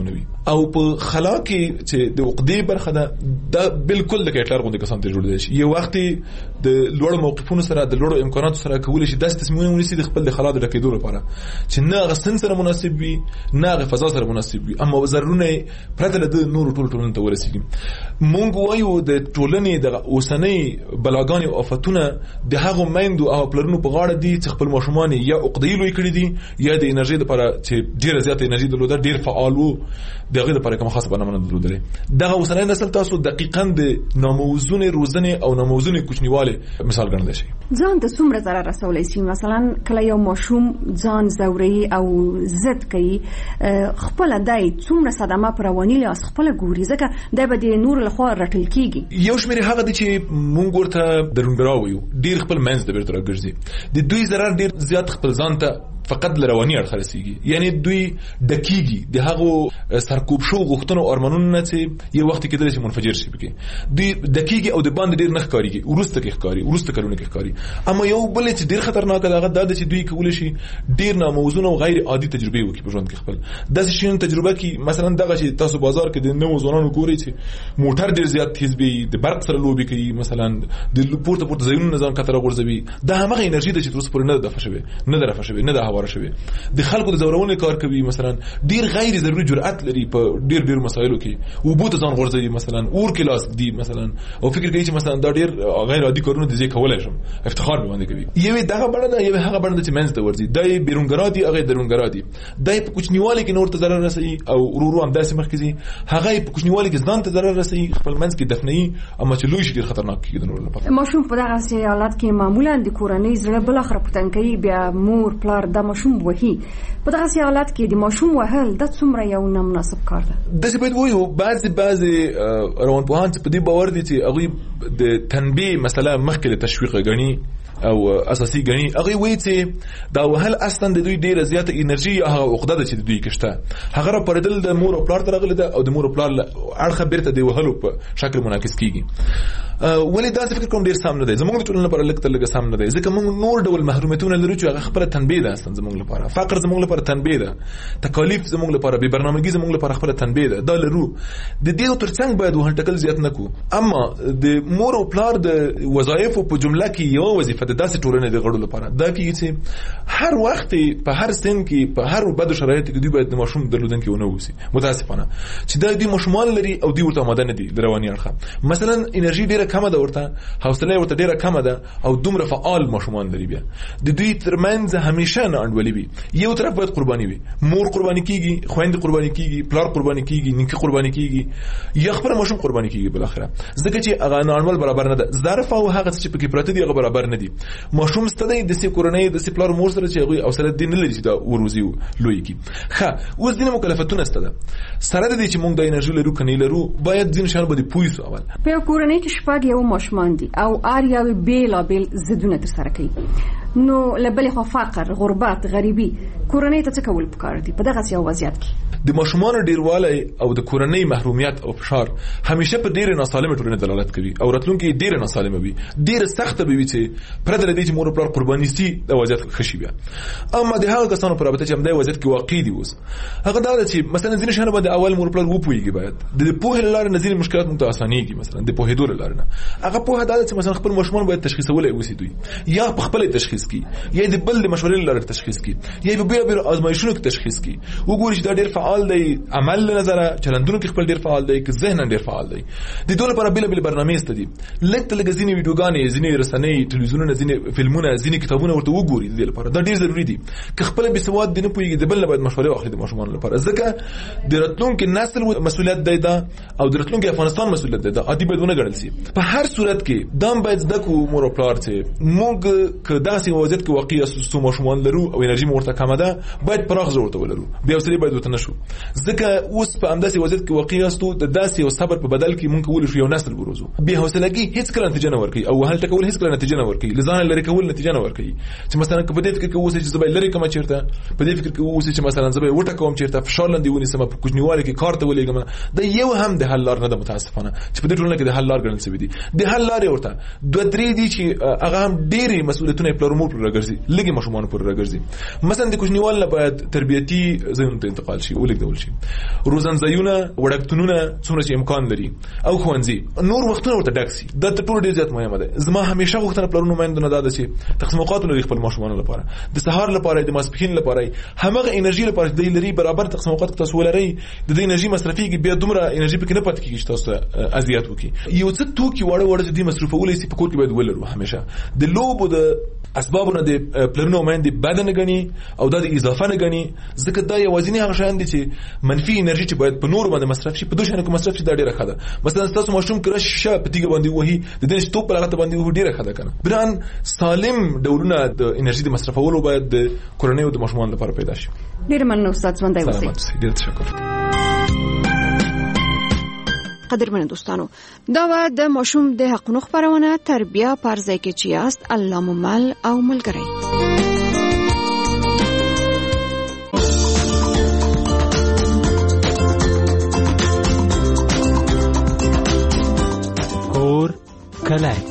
نه وي او په خلا کې چې د عقدې برخه ده دا بالکل د کټلر غونډه کسان ته جوړ دي یو وخت د لوړ موقفونو سره د لوړ امکاناتو سره کول شي د تصمیمونو ونیسي د خپل د خلا د ډکېدو لپاره چې نه غسن سره مناسب وي نه غ فضا سره مناسب وي اما ضروري پرته د نور ټول ټولن ته ورسېږي مونږ وایو د ټولنې د اوسنۍ بلاګانې او افتونه د هغه میندو او پلرونو په غاړه دي چې خپل ماشومان یا عقدې لوي کړی دي یا د انرژي لپاره چې ډیره زیاته انرژي درلوده ډیر فعال وو دغه لپاره کوم خاصه برنامه نه درلوده دغه اوسنۍ نسل تاسو دقیقاً د ناموزون روزنه او ناموزون کوچنیواله مثال ګڼل شي ځان د څومره ضرر رسولای شي مثلا کله یو ماشوم ځان زوري او زد کوي خپل دای څومره صدمه پر رواني لاس خپل ګوري ځکه د به د نور له خوا رټل کیږي یو شمېر هغه دي چې مونږ ورته درونګراویو ډیر خپل منځ د بیرته راګرځي د دوی ضرر ډیر زیات خپل ځان ته فقط لروانی اړخ رسیږي یعنی دوی دقیقي د هغه سرکوب شو غوښتنو او ارمانونو نه چې یو وخت کې درې منفجر شي بګي دوی دقیقي او د باندې ډیر نه ښکاریږي ورسته کې ښکاری ورسته کارونه کې ښکاری اما یو بل چې ډیر خطرناک ده هغه د چې دوی کول شي ډیر ناموزون او غیر عادي تجربه وکړي په ژوند کې خپل د شین تجربه کې مثلا دغه چې تاسو بازار کې د نوو ځوانانو ګوري چې موټر ډیر زیات تیز وي د برق سره لوبي کوي مثلا د پورته پورته ځایونو نظام کتره غورځوي دا هغه انرژي ده چې تر اوسه پورې نه دفع شوی نه درفع شوی نه د هواره شوی د خلکو د زورونې کار کوي مثلا ډیر غیر ضروري جرأت لري په ډیر ډیر مسایلو کې او بوت ځان غورځوي مثلا اور کې لاس دی مثلا او فکر کوي چې مثلا دا ډیر غیر عادي کارونه دي چې کولای شم افتخار به باندې کوي یوه دغه بڼه ده یوه هغه بڼه چې منځ ته ورځي دای بیرونګرا دي هغه درونګرا دي دای په کوچنیواله کې نور ته ضرر رسي او ورورو هم داسې مخ کې هغه په کوچنیواله کې ځان ته ضرر رسي خپل منځ کې دفني اما چې لوی شي ډیر خطرناک کیږي نور لپاره ماشوم په دغه حالت کې معمولا د کورنۍ زړه بل اخر پټنکي بیا مور پلار د ماشوم وਹੀ په دغه حالت کې د ماشوم وهل د څومره یو نامناسب کار ده د څه باید وایو بعضی بعضی روانپوهان په دې باور دي چې هغه د تنبیه مسله مخکې د تشویق غني او اساسي غني هغه وایي چې دا وهل اصلا د دوی ډیره زیاته انرژي او عقده ده چې دوی کشته هغه را پردل د مور او پلار ترغله ده او د مور او پلار اړخه بیرته دی وهلو په شکل منعکس کیږي ولې دا فکر کوم ډیر سم نه دی زموږ ټولنه لپاره لکه تر لکه سم نه دی ځکه موږ نور ډول محرومیتونه لرو چې هغه خپل تنبیه ده اصلا زموږ لپاره فقر زموږ لپاره تنبیه ده تکالیف زموږ لپاره به برنامه‌ریزي زموږ لپاره خپل تنبیه ده دا لرو د دې ترڅنګ باید وهل ټکل زیات نکو اما د مور او پلار د وظایف په جمله کې یو وظیفه ده داسې ټولنه د غړو لپاره دا کې چې هر وخت په هر سن کې په هر بدو شرایطو کې دوی باید د ماشوم درلودن کې ونه وسی متاسفانه چې دا دوی ماشومان لري او دوی ورته آماده نه دي رواني اړخه مثلا انرژي ډیره کمه ده ورته حوصله ورته ډیره کمه ده او دومره فعال ماشومان لري بیا د دوی ترمنځ همیشه نه انډولي وي یو طرف باید قرباني وي مور قرباني کیږي خويند قرباني کیږي پلار قرباني کیږي نیکه قرباني کیږي یا خپل ماشوم قرباني کیږي بل اخره ځکه چې هغه نورمال برابر نه ده ظرف او هغه چې پکې پراته دي هغه برابر نه دي ماشوم ستدي د سې کورنۍ د سې پلار مور سره چې هغه اوسره دین لري چې دا وروزي لوی کی ښه اوس دینه مکلفتونه ستده سره د دې چې موږ د انرژي لرو کني لرو باید ځین شان بده پویسو اول په کورنۍ کې شپږ یو ماشومان دي او اریا بیل بیل زدونه تر سره کوي نو لبلې خو فقر غربت غریبي کورنۍ ته څه کول پکار دي په دغه سیاو وضعیت کې د ماشومان ډیروالی او د کورنۍ محرومیت او فشار همیشه په ډیره ناسالمه ټولنه دلالت کوي او راتلونکي ډیره ناسالمه وي ډیره سخته به وي چې پرته لدې چې مور او پلار قرباني سي د وضعیت خشي بیا اما د هغه کسانو پر رابطه چې هم د وضعیت کې واقع دي اوس هغه دا چې مثلا ځینې شنه باندې اول مور او پلار وپويږي باید د پوهه لاره نظیر مشکلات مونږ ته اسانيږي مثلا د پوهه دور لاره نه هغه پوهه دا چې مثلا خپل ماشومان باید تشخیصولای وسی دوی یا په خپل تشخیص کی یا د بل د مشورې لاره تشخیص کی یا په بیره بیره آزمایښتونو کې تشخیص کی وګورئ چې دا ډیر فعال دی عمل نظر چلندونو کې خپل ډیر فعال دی که ذهن ډیر فعال دی د دوی لپاره بل بل برنامه است دي لکه لکه ځینې ویډیوګانې ځینې رسنۍ ټلویزیونونه ځینې فلمونه ځینې کتابونه ورته وګورئ د دې لپاره دا ډیر ضروری دي که خپل به سواد دي نه پويږي د بل باید مشورې واخلي د ماشومان لپاره ځکه د راتلونکي نسل مسؤلیت دی دا او د راتلونکي افغانستان مسؤلیت دی دا عادي باید ونه ګڼل شي په هر صورت کې دام باید دکو مور او پلار ته موږ که داسې وضعیت کې واقعي اساسو ماشومان لرو او انرژي مورته کمه ده باید پراخ ضرورت ولرو بیا وسري باید وته نشو ځکه اوس په همداسې وضعیت کې واقعي استو د داسې او صبر په بدل کې مونږ کول شو یو نسل بروزو بیا حوصلګي هیڅ کله نتیجه نه ورکړي او هل تکول هیڅ کله نتیجه نه ورکړي لزان لري کول نتیجه نه ورکړي چې مثلا په دې فکر کې اوس چې زبې لري کوم چیرته په دې فکر کې اوس چې مثلا زبې وټه کوم چیرته فشار لاندې ونی سم په کوچنیواله کې کار ته ولېګم د یو هم د حل لار نه د متاسفانه چې په دې ټولنه کې د حل لار ګڼل شوی دي د حل لارې ورته دوه درې دي چې هغه هم ډېری مسؤلیتونه په لور مور پر راګرځي لګي ماشومان پر راګرځي شي. مثلا د کوچنیوال نه باید تربیتی ځایونو ته انتقال شي، ولګول شي، روزنځایونه وړکتونونه څومره چې امکان لري او ښوونځي نور وختونه ورته ډک شي. دا تر ټولو ډېر زیات مهمه ده. زما همیشه غوښتنه پلرونو مایندونه دا ده چې تقسیم اوقات لري خپل ماشومان لپاره، د سهار لپاره، د ماسپښین لپاره، همغه انرژي لپاره د لري برابر تقسیم اوقات تاسو ولري، د دې انرژي مصرفيږي بیا دومره انرژي پکې نه پاتې کیږي تاسو اذیت وکي. یو څه توکي وړه وړه چې د مصرفولې سي په کور کې باید ولرو. همیشه د لوبو د اسبابونو د پلرونو مایندې بد نه غني او د اضافه نه غني، ځکه دا یوازینی هغه شان دي چې منفي انرژي چې باید په نور باندې مصرف شي په دوه شانو کې مصرف شي. دا ډیره ښه ده. مثلا تاسو ماشوم کړه شپه په تیګه باندې وਹੀ د دې سټوپ په لغت باندې وਹੀ ډیره ښه ده کنه. بران سالم ډولونه د انرژي د مصرفولو باید د کورنۍ او د ماشومان لپاره پیدا شي. ډیر مننه استاد ژوندۍ اوسئ. ډیر تشکر. قدرمن دوستانو، دا و د ماشوم د حقونو خبرونه تربیه پرځای کې چې است الله ممل او ملګری. کور کلای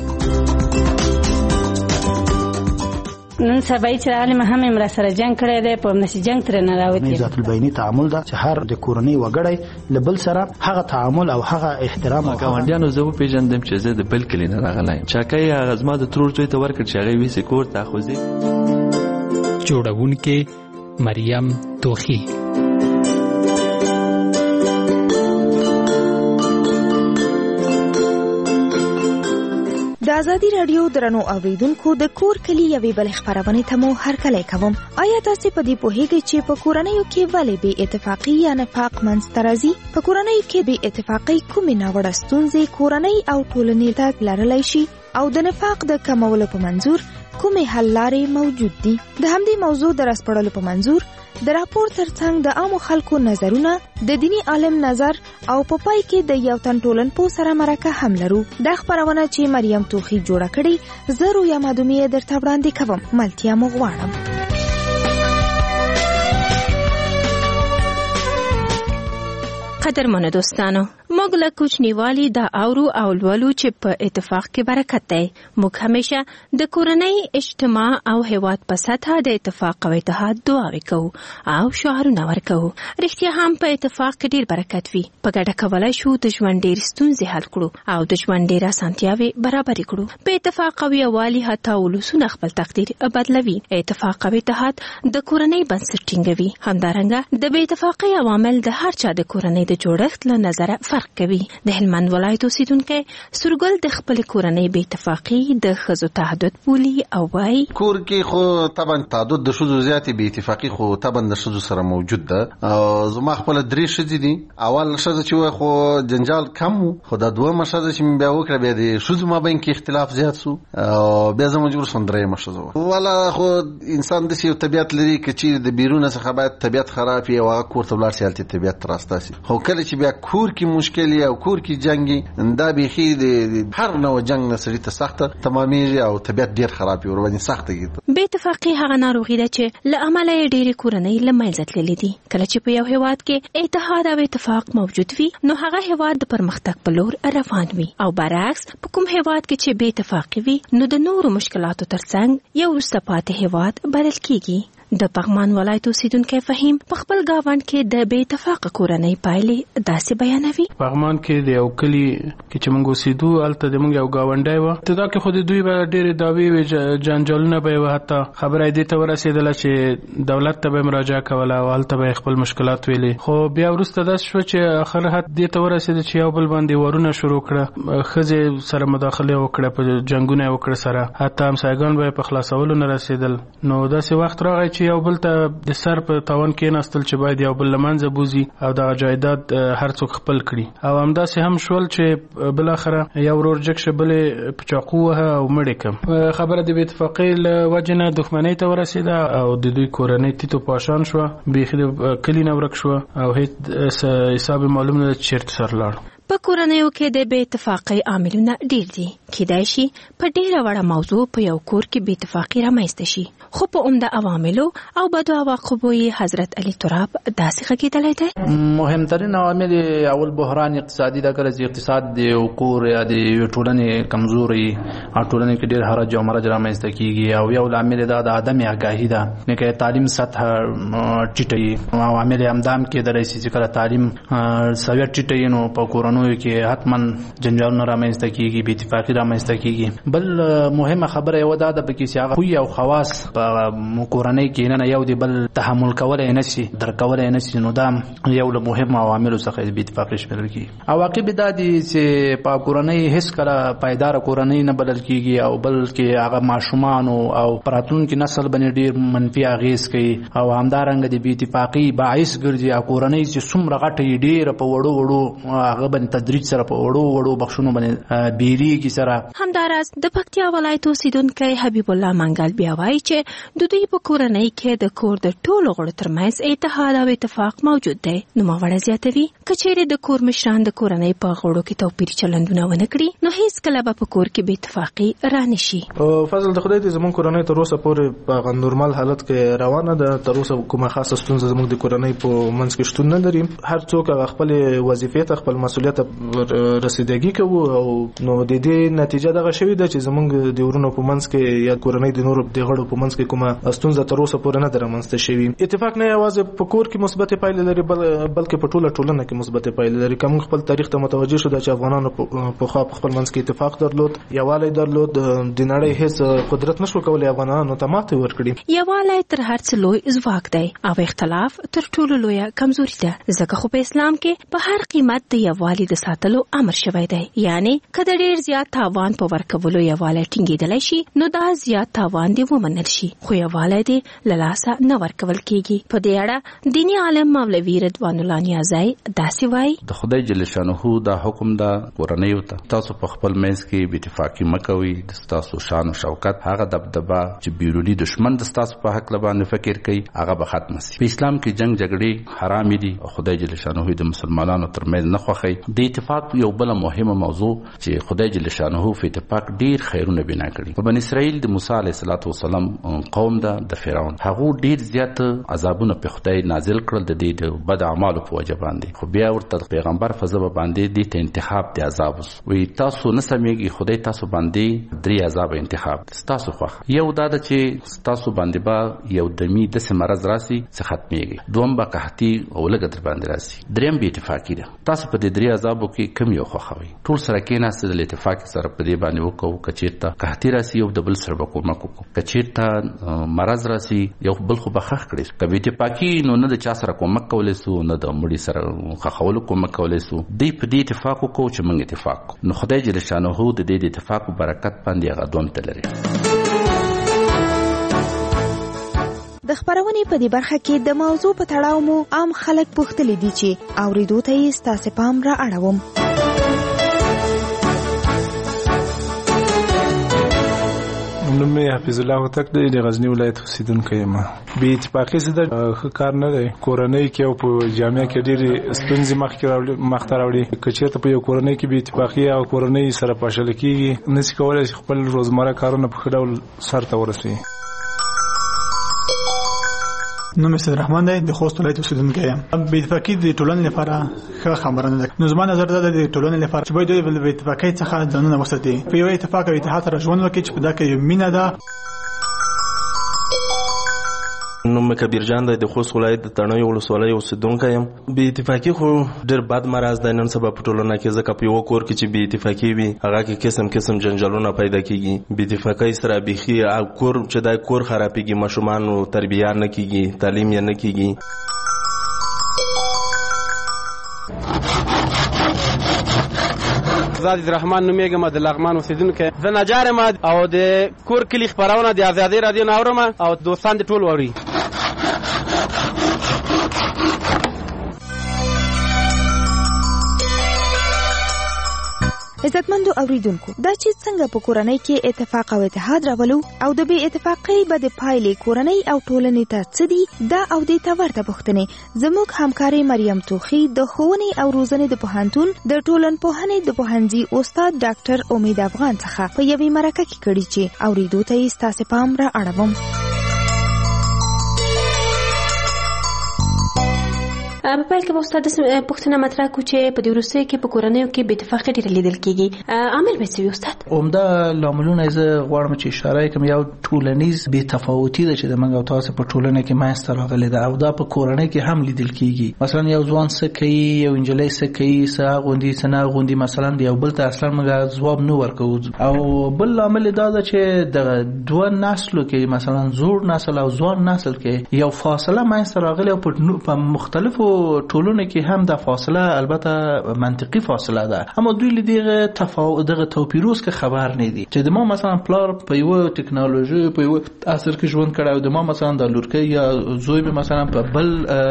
نن سبا چې عالم هم امر سره جنگ کړی دی، په نشي جنگ تر نه راوتی. ذات البینی تعامل دا چې هر د کورنۍ وګړی لبل سره هغه تعامل او هغه احترام او ګاونډیانو زه په پیژندم چې زه د بل کلی نه راغلایم. چاکای هغه زما د ترور ځای ته ورکړ چې هغه ویسې کور ته خوځي. جوړونکې مریم توخی. د ازادي رادیو درنو اوریدونکو د کور کلی یوې بل خبرونه ته مو هرکلی کوم. آیا تاسو په دې پوهیږئ چې په کورنیو کې ولې بې اتفاقی یا نفاق منځته راځي؟ په کورنیو کې بې اتفاقی کومې ناوړه ستونزې کورنۍ او ټولنې ته لرلی شي او د نفاق د کمولو په منظور کومې حل لارې موجود دي؟ د همدې موضوع د راسپړلو په منظور د راپور ترڅنګ د عامو خلکو نظرونه، د دینی عالم نظر او په پای کې د یو تن ټولنپوه سره مرکه هم لرو. دا خبرونه چې مریم توخی جوړه کړې زه رویا مادومیه درته وړاندې کوم. ملتیا مو غواړم. قدرمنو دوستانو، موږ له کوچنیوالي دا اورو او لولو چې په اتفاق کې برکت دی. موږ همیشه د کورنۍ، اجتماع او هیواد په سطحه د اتفاق او اتحاد دعاوې کوو او شعارونه ورکوو. رښتیا هم په اتفاق کې ډیر برکت وي. په ګډه کولای شو د ژوند ډیر ستونزې حل کړو او د ژوند ډیر اسانتیاوې برابرې کړو. په اتفاق او یووالي حتی ولسونه خپل تقدیر بدلوي. اتفاق او اتحاد د کورنۍ بنسټ ټینګوي. همدارنګه د بې اتفاقۍ عوامل د هر چا د کورنۍ د جوړښت له نظره فرق کوي. د هلمند ولایت اوسیدونکي سورګل د خپل کورنۍ بې اتفاقي د ښځو تهدید بولي او وايي کور کې خو طبعا تعدد د ښځو زیاتې بې اتفاقي خو طبعا د ښځو سره موجود ده. او زما خپل درې ښځې دي. اول ښځه چې وای خو جنجال کم وو، خو دا دوه ښځه چې بیا وکړه بیا د ښځو مابین کې اختلاف زیات شو او بیا زه مجبور شوم درېیمه ښځه ولا خو انسان د یو طبيعت لري چې د بیرونه څخه باید طبيعت خراب وي او هغه کور ته ولاړ شي هلته طبيعت تراسته شي. خو کله چې بیا کور کې مشکل او کور کې جنگي دا بيخي د هر نوع جنگ نه سړي ته سخته تمامېږي او طبيعت ډیر خراب وي ورته سخته کیږي. بې اتفاقي هغه ناروغي ده چې له عمله ډېری کورنۍ له منځه تللې دي. کله چې په یو هیواد کې اتحاد او اتفاق موجود وي نو هغه هیواد د پرمختګ په لور روان وي او برعکس په کوم هیواد کې چې بې اتفاقي وي نو د نورو مشکلاتو ترڅنګ یو وروسته پاتې هیواد بلل کیږي. د پغمان ولایت اوسیدونکي فهیم په خپل گاوند کې د بې اتفاقه کورنۍ پایلې داسې بیانوي. پغمان کې د یو کلی کې چې موږ اوسېدو هلته د موږ یو ګاونډی وه. ابتدا کې خو د دوی به ډېرې دعوې وې، جنجالونه به یې وه، حتی خبره یې دې ته ورسېدله چې دولت ته به یې مراجعه کوله او هلته به یې خپل مشکلات ویلې. خو بیا وروسته داسې شوه چې آخر حد دې ته ورسېده چې یو بل باندې وارونه شروع کړه، ښځې سره مداخله وکړه، په جنګونه یې وکړه سره، حتی همسایګان به یې په خلاصولو نه رسېدل. نو داسې وخت راغی چې یو بل ته د سر په تاوان کې ناستل چې باید یو بل لمنځه بوزي او د جایداد هر څوک خپل کړي. او همداسې هم شول چې بل اخره یو ورور جګ شه بلې په چاقو وهه او مړ یې کړم. خبره د بې اتفاقۍ له وجې نه دښمنۍ ته ورسېده او د دوی کورنۍ تیتو پاشان شوه، بیخي د کلي نه ورک شوه او هیڅ حساب معلوم نه چې چېرته سر لاړ. په کورنیو کې د بې اتفاقۍ عاملونه ډیر دي. کېدای شي په ډیره وړه موضوع په یو کور کې بې اتفاقي رامنځته شي، خو په عمده عواملو او بدو عواقبو یې حضرت علي تراب داسې غږېدلی دی. مهمترین عوامل اول بحران اقتصادي دا کله چې اقتصاد د یو کور یا د ټولنې کمزوري او ټولنې کې ډېر حرج او مرج رامنځته کېږي، او یو عامل دا د عدم آگاهي ده، نه کې تعلیم سطح ټیټه او عامل همدام کېدلی شي چې کله تعلیم سویه ټیټه نو په کورنیو کې حتما جنجالونه رامنځته کېږي، بې اتفاقي رامنځته کېږي. بل مهمه خبره یو دا ده پکې چې هغه خوی او خواص په کورنۍ کې نه یو دی بل تحمل کولای نه شي، در کولای نه شي، نو دا یو له مهمو عواملو څخه بې اتفاقي شمیرل کېږي. عواقب دا دي چې په کورنۍ هیڅ کله پایدار کورنۍ نه بلل کېږي، او بلکې هغه ماشومان او راتلونکي نسل باندې ډېر منفي اغېز کوي، او همدارنګه د بې اتفاقي باعث ګرځي او کورنۍ چې څومره غټه یې ډېره په وړو وړو هغه باندې تدریج سره په وړو وړو بخښونو باندې بیریږي سره. همداراز د پکتیا ولایت اوسیدونکی حبیب الله منګل بیا وایي چې د دوی په کورنۍ کې د کور د ټولو غړو ترمنځ اتحاد او اتفاق موجود دی. نوموړی زیاتوي که چیرې د کور مشران د کورنۍ په غړو کې توپیر چلندونه ونه کړي نو هیڅ کله به په کور کې بې اتفاقي را نه شي. فضل د خدای دې زموږ کورنۍ تر اوسه پورې په نورمال حالت کې روانه ده، تر اوسه کومه خاصه ستونزه زموږ د کورنۍ په منځ کې شتون نه لري. هر څوک خپل وظیفې ته خپل مسؤلیت رسیدګي کوي، او نو د دې نتیجه دغه شوی ده چې زموږ د ورونو په منځ کې یا کورنۍ د نورو د غړو په منځ کې کومه ستونزه تر اوسه پورې نه درمنځته شوی. اتفاق نه یوازې په کور کې مثبت پایلې لري بلکې په ټوله ټولنه کې مثبت پایلې لري. کوم خپل تاریخ ته متوجه شو چې افغانانو په خوا په خپل منځ کې اتفاق درلود، یووالی درلود، د نړۍ هیڅ قدرت نشو کولای افغانانو ته ماته ورکړي. یووالی تر هر څه لوی ځواک دی او اختلاف تر ټولو لویه کمزوري ده، ځکه خو په اسلام کې په هر قیمت د یووالي د ساتلو امر شوی دی. یعنی که د ډیر زیات تاوان په ورکولو یووالی ټینګېدلی شي نو دا زیات تاوان دی ومنل شي، خو یووالی دی له لاسه نه ورکول کېږي. په دې اړه دیني عالم مولوي رضوان الله نیازی داسې وایي: د خدای جل شانه دا حکم دا کورنیو ته تاسو په خپل منځ کې بې اتفاقي مه کوئ، د ستاسو شان او شوکت هغه دبدبه چې بیروني دشمن د ستاسو په حق باندې فکر کوي هغه به ختم شي. په اسلام کې جنگ جګړې حرام دي او خدای جل شانه د مسلمانانو ترمنځ نه خوښي. د اتفاق یو بل مهمه موضوع چې خدای جل شانه په اتفاق ډیر خیرونه بنا کړي. په بنی اسرائیل د موسی علیه السلام قوم دا د فرعون هغه ډیر زیات عذابونه په خدای نازل کړل د دې د بد اعمالو په وجه باندې، خو بیا ورته پیغمبر فزه باندې د ته انتخاب دی عذاب وي تاسو نه سمېږي، خدای تاسو باندې درې عذاب انتخاب تاسو خو یو دا چې تاسو باندې با یو دمی د سمرز راسي څه ختميږي، دوم با قحطي او لګ در باندې راسي، دریم به اتفاقی ده. تاسو په دې درې عذابو کې کم یو خوښوي، ټول سره کې نه سره اتفاق سره په دې باندې وکړو کچیرته قحطي راسي یو د بل سره کومک وکړو، کچیرته مرز راسي یو بل خو بخښ کړي. کبه اتفاقی نو نه د چا سره کومک کولای سو نه د مړي سره خخول کومک کولای سو، دی په دې اتفاق وکړو چې موږ اتفاق نو خدای جل شانه د دې اتفاق برکت باندې هغه دوم تلري. د خبرونې په دې برخه کې د موضوع په تړاو مو عام خلک پوښتلي دي چې اوریدو ته یې ستاسو پام را اړوم. نوم یې حفیظ الله هوتک دی، د غزنی ولایت اوسیدونکی یم. بې اتفاقي زه د ښه کار نه دی. کورنۍ کې او په جامعه کې ډېرې ستونزې مخته راوړي. که چېرته په یو کورنۍ کې بې اتفاقي او کورنۍ سره پاشله کېږي نشي کولی چې خپل روزمره کارونه په ښه ډول سرته ورسوي. نوم یې سید رحمان دی، د خوست ولایت اوسیدونکی یم. بې اتفاقي د ټولنې لپاره ښه خبره نه ده. نو زما نظر دا دی د ټولنې لپاره چې باید دوی د بې اتفاقۍ څخه ځانونه وساتي، په یو اتفاق او اتحاد سره ژوند وکړي چې په دا کې مینه ده. نوم کبیر جان دی، د خوست ولایت د تڼیو ولسوالۍ اوسیدونکی یم. بې اتفاقي خو ډېر بد مرض دی نن سبا په ټولنه کې، ځکه په یوه کور کې چې بې اتفاقي وي هغه کې قسم قسم جنجالونه پیدا کېږي. بې اتفاقۍ سره بیخي کور چې دی کور خرابېږي، ماشومانو تربیه نه کېږي، تعلیم یې نه کېږي. زاد الرحمن نومېږم، د لغمان اوسیدونکی. زه نجار یم او د کور کلي خپرونه د ازادۍ راډیو نه اورم او دوستان دې ټول اوري. عزتمندو اوریدونکو دا چې څنګه په کورنۍ کې اتفاق او اتحاد راولو او د بې اتفاقۍ بد پایلې کورنۍ او ټولنې ته څه دي دا او دې ته ورته پوښتنې زموږ همکارې مریم توخی د ښوونې او روزنې د پوهنتون د ټولنپوهنې د پوهنځي استاد ډاکټر امید افغان څخه په یوې مرکه کې کړي چې اوریدو ته یې ستاسې پام را اړوم. په پیل کې به استاد پوښتنه مطرح کړو چې په دې وروستیو کې په کورنیو کې بې اتفاقي ډېره لیدل کېږي. عامل به څه وي استاد؟ عمده لاملونه زه غواړم چې اشاره وکړم. یو ټولنیز بې تفاوتي ده چې د موږ او تاسو په ټولنه کې منځته راغلې ده او دا په کورنۍ کې هم لیدل کېږي. مثلا یو ځوان څه کوي، یو نجلۍ څه کوي، څه اغوندي څه نه اغوندي، مثلا د یو بل ته اصلا موږ ځواب نه ورکوو. او بل لامل دا ده چې د دوه نسلو کې مثلا زوړ نسل او ځوان نسل کې یو فاصله منځته راغلې او په مختلفو ټولنه کې هم د فاصله البته منطقي فاصله ده، اما دوی له دغه تفاوت دغه توپیروس کې خبر نه دي چې د ما مثلا پلار په یو ټکنالوژي په یو عصر کې ژوند کړی او د ما مثلا د لورکۍ یا زوی به مثلا په بل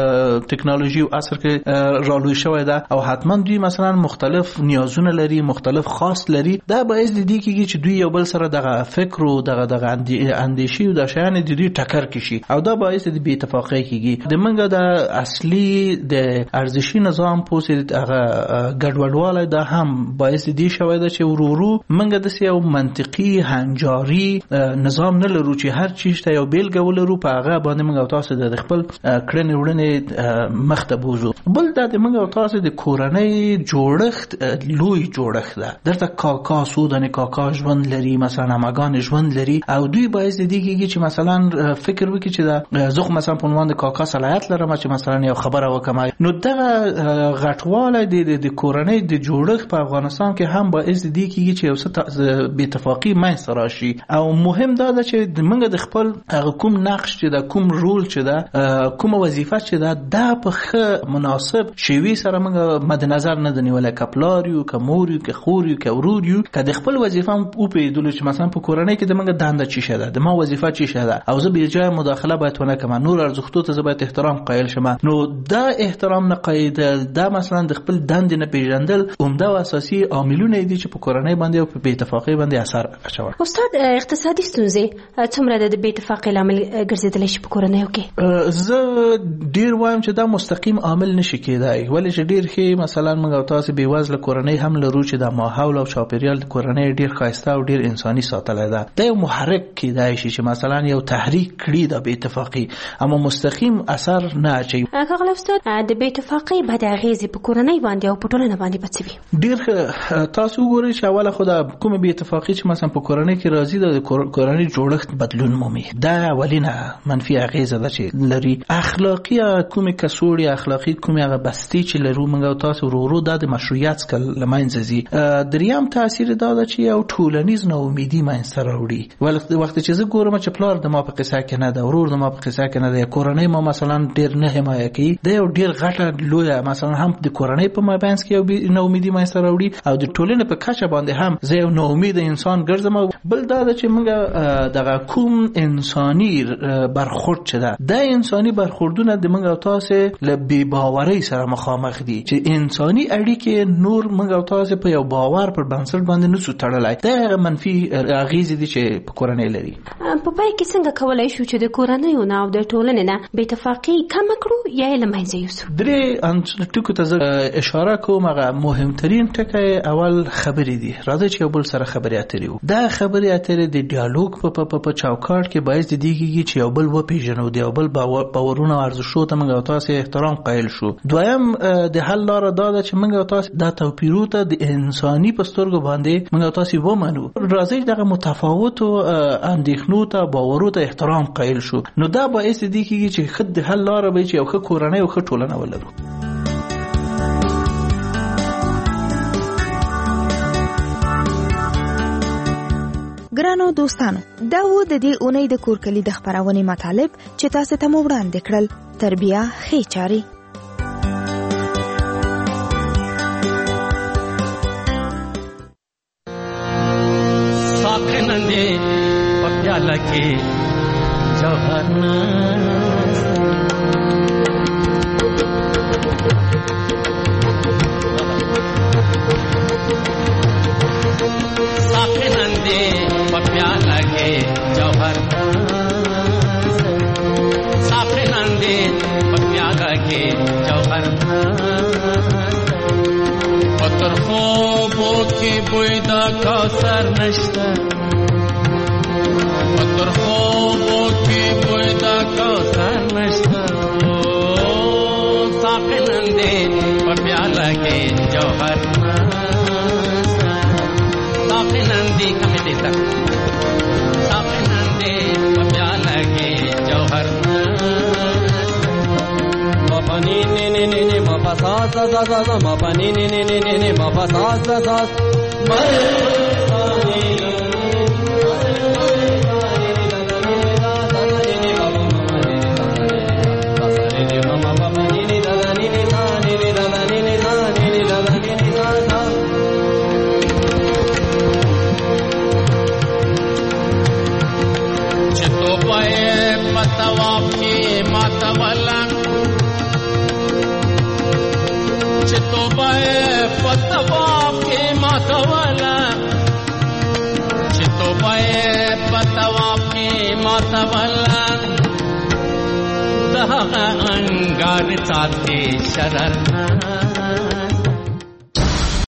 ټکنالوژي او عصر کې رالوی شوی ده او حتما دوی مثلا مختلف نیازونه لري، مختلف خاص لري. دا باعث دي کېږي چې دوی یو بل سره دغه فکر او دغه دغه اندیشي او د شیان د دوی ټکر کشي او دا باعث دي بې اتفاقۍ کېږي. د منګه د اصلي د ارزشي نظام پوسې هغه ګډوډوالی دا هم باعث دي شوی ده چې ورورو منګه د یو منطقي هنجاري نظام نه لرو چې هر چیز ته یو بیلګه ولرو په هغه باندې منګه تاسو د خپل کړنې وړنې مخته بوزو. بل دا د منګه تاسو د کورنۍ جوړښت لوی جوړښت ده. درته کاکا سودانه کاکا ژوند لري، مثلا ماګان ژوند لري او دوی باعث دي کېږي چې مثلا فکر وکړي چې دا زه مثلا په عنوان د کاکا صلاحیت لرم چې مثلا یو خبره وکم. نو دغه غټواله د د کورنۍ د جوړښت په افغانستان کې هم باعث دي کېږي چې یو څه بې اتفاقي منځته راشي. او مهم دا ده چې موږ د خپل کوم نقش چې دا کوم رول چې دا کوم وظیفه چې دا دا په ښه مناسب شیوي سره موږ مد نظر نه دی نیولای. که پلار یو، که مور یو، که خور یو، که ورور یو، که د خپل وظیفه هم وپوهېدلو چې مثلا په کورنۍ کې د موږ دنده څه شی ده، د ما وظیفه څه شی ده او زه بې ځایه مداخله باید ونه کړم، نور ارزښتو ته زه باید احترام قایل شم. نو دا احترام نه قایدل دا مثلا د خپل دند نه پیژندل عمده او اساسي عاملونه دي چې په کورنۍ باندې او په بې اتفاقۍ باندې اثر اچوي. استاد اقتصادي ستونزې څومره د بې اتفاقۍ لامل ګرځیدلی شي په کورنۍ کې؟ زه ډیر وایم چې دا مستقیم عامل نشي کېدای، ولې چې ډیر ښه مثلا موږ او تاسو بې وزله کورنۍ هم لرو چې د ماحول او چاپیریال د کورنۍ ډیر ښایسته او ډیر انساني ساتل ده. دا یو محرک کېدای شي چې مثلا یو تحریک کړي د بې اتفاقۍ، اما مستقیم اثر نه اچي. کاغل استاد د بې اتفاقۍ بد اغیزې په کورنۍ باندې او په ټولنه باندې څه وي؟ ډیر تاسو وګورئ چې اوله خو دا کومه بې اتفاقۍ چې مثلا په کورنۍ کې راځي د کورنۍ جوړښت بدلون مومي. دا اولینه منفي اغیزه ده چې لري. اخلاقی کومه کسوړي اخلاقی کومه هغه بستی چې لرو موږ او تاسو ورورو د مشروعیت سکل لمنځه زی. دریم تاثیر دا ده چې یو ټولنیز ناامیدي منځته راوړي. ولې وخت چې زه ګورم چې پلار د ما په قصه کې نه ده، ورور د ما په قصه کې نه ده، کورنۍ ما مثلا ډیر نه حمایه کوي، دا یو ډیر غټه لویه مثلا هم د کورنۍ په مابینس کې یو ناامیدي منځته راوړي او د ټولنې په کچه باندې هم زه یو ناامید انسان ګرځم. بل دا ده چې موږ دغه کوم انساني برخورد چې ده دا انساني برخوردونه د موږ او تاسو له بې باورۍ سره مخامخ دي چې انساني اړیکې نور موږ او تاسو په یو باور پر بنسټ باندې نشو تړلای. دا منفي اغیزې دي چې په کورنۍ لري. په پای کې څنګه کولای شو چې د کورنۍ او د ټولنې نه بې اتفاقۍ کم کړو یا یې له منځه یوسو؟ درې ټکو ته اشاره کوم. هغه مهمترین ټکی اول خبرې دي. راځي چې یو بل سره خبرې اترې وو. دا خبرې اترې د ډیالوګ په په چوکاټ کې باعث دي چې یو بل وپیژنو، د یو بل باورونه او ارزښتونو ته موږ او تاسو احترام قایل شو. دویم د حل لار دا ده چې موږ او تاسو د توپیرو ته د انساني پسترګو باندې موږ او تاسو ومنو. راځي دغه متفاوت اندېښنو ته باورو ته احترام قایل شو. نو دا باعث دي چې خد د حل لار به چې یو ښه کورنۍ او ښه ټولنه ولرو. ګرانو دوستانو، دا و د دې اونۍ د کورکلي د خبرونې مطالب چې تاسو ته مو وړاندې کړل. تربیه ښې چارې. ساقنندې په پیاله کې جوهر پتر خوبو کې بوی دا کوثر نشته پتر خوبو کې بوی دا کوثر نشته ساقي نندې په پیاله کې جوهر نشته ساقي نندې کمې دې تک ساقي نندې په پیاله کې جوهر Ni ni ni ni ni ma pa sa sa sa sa sa ma pa ni ni ni ni ni ni ma pa sa sa sa ma pa ni ni Chito pae patawap ki matawala Chito pae patawap ki matawala Chito pae patawap ki matawala Daha angar chaate shararna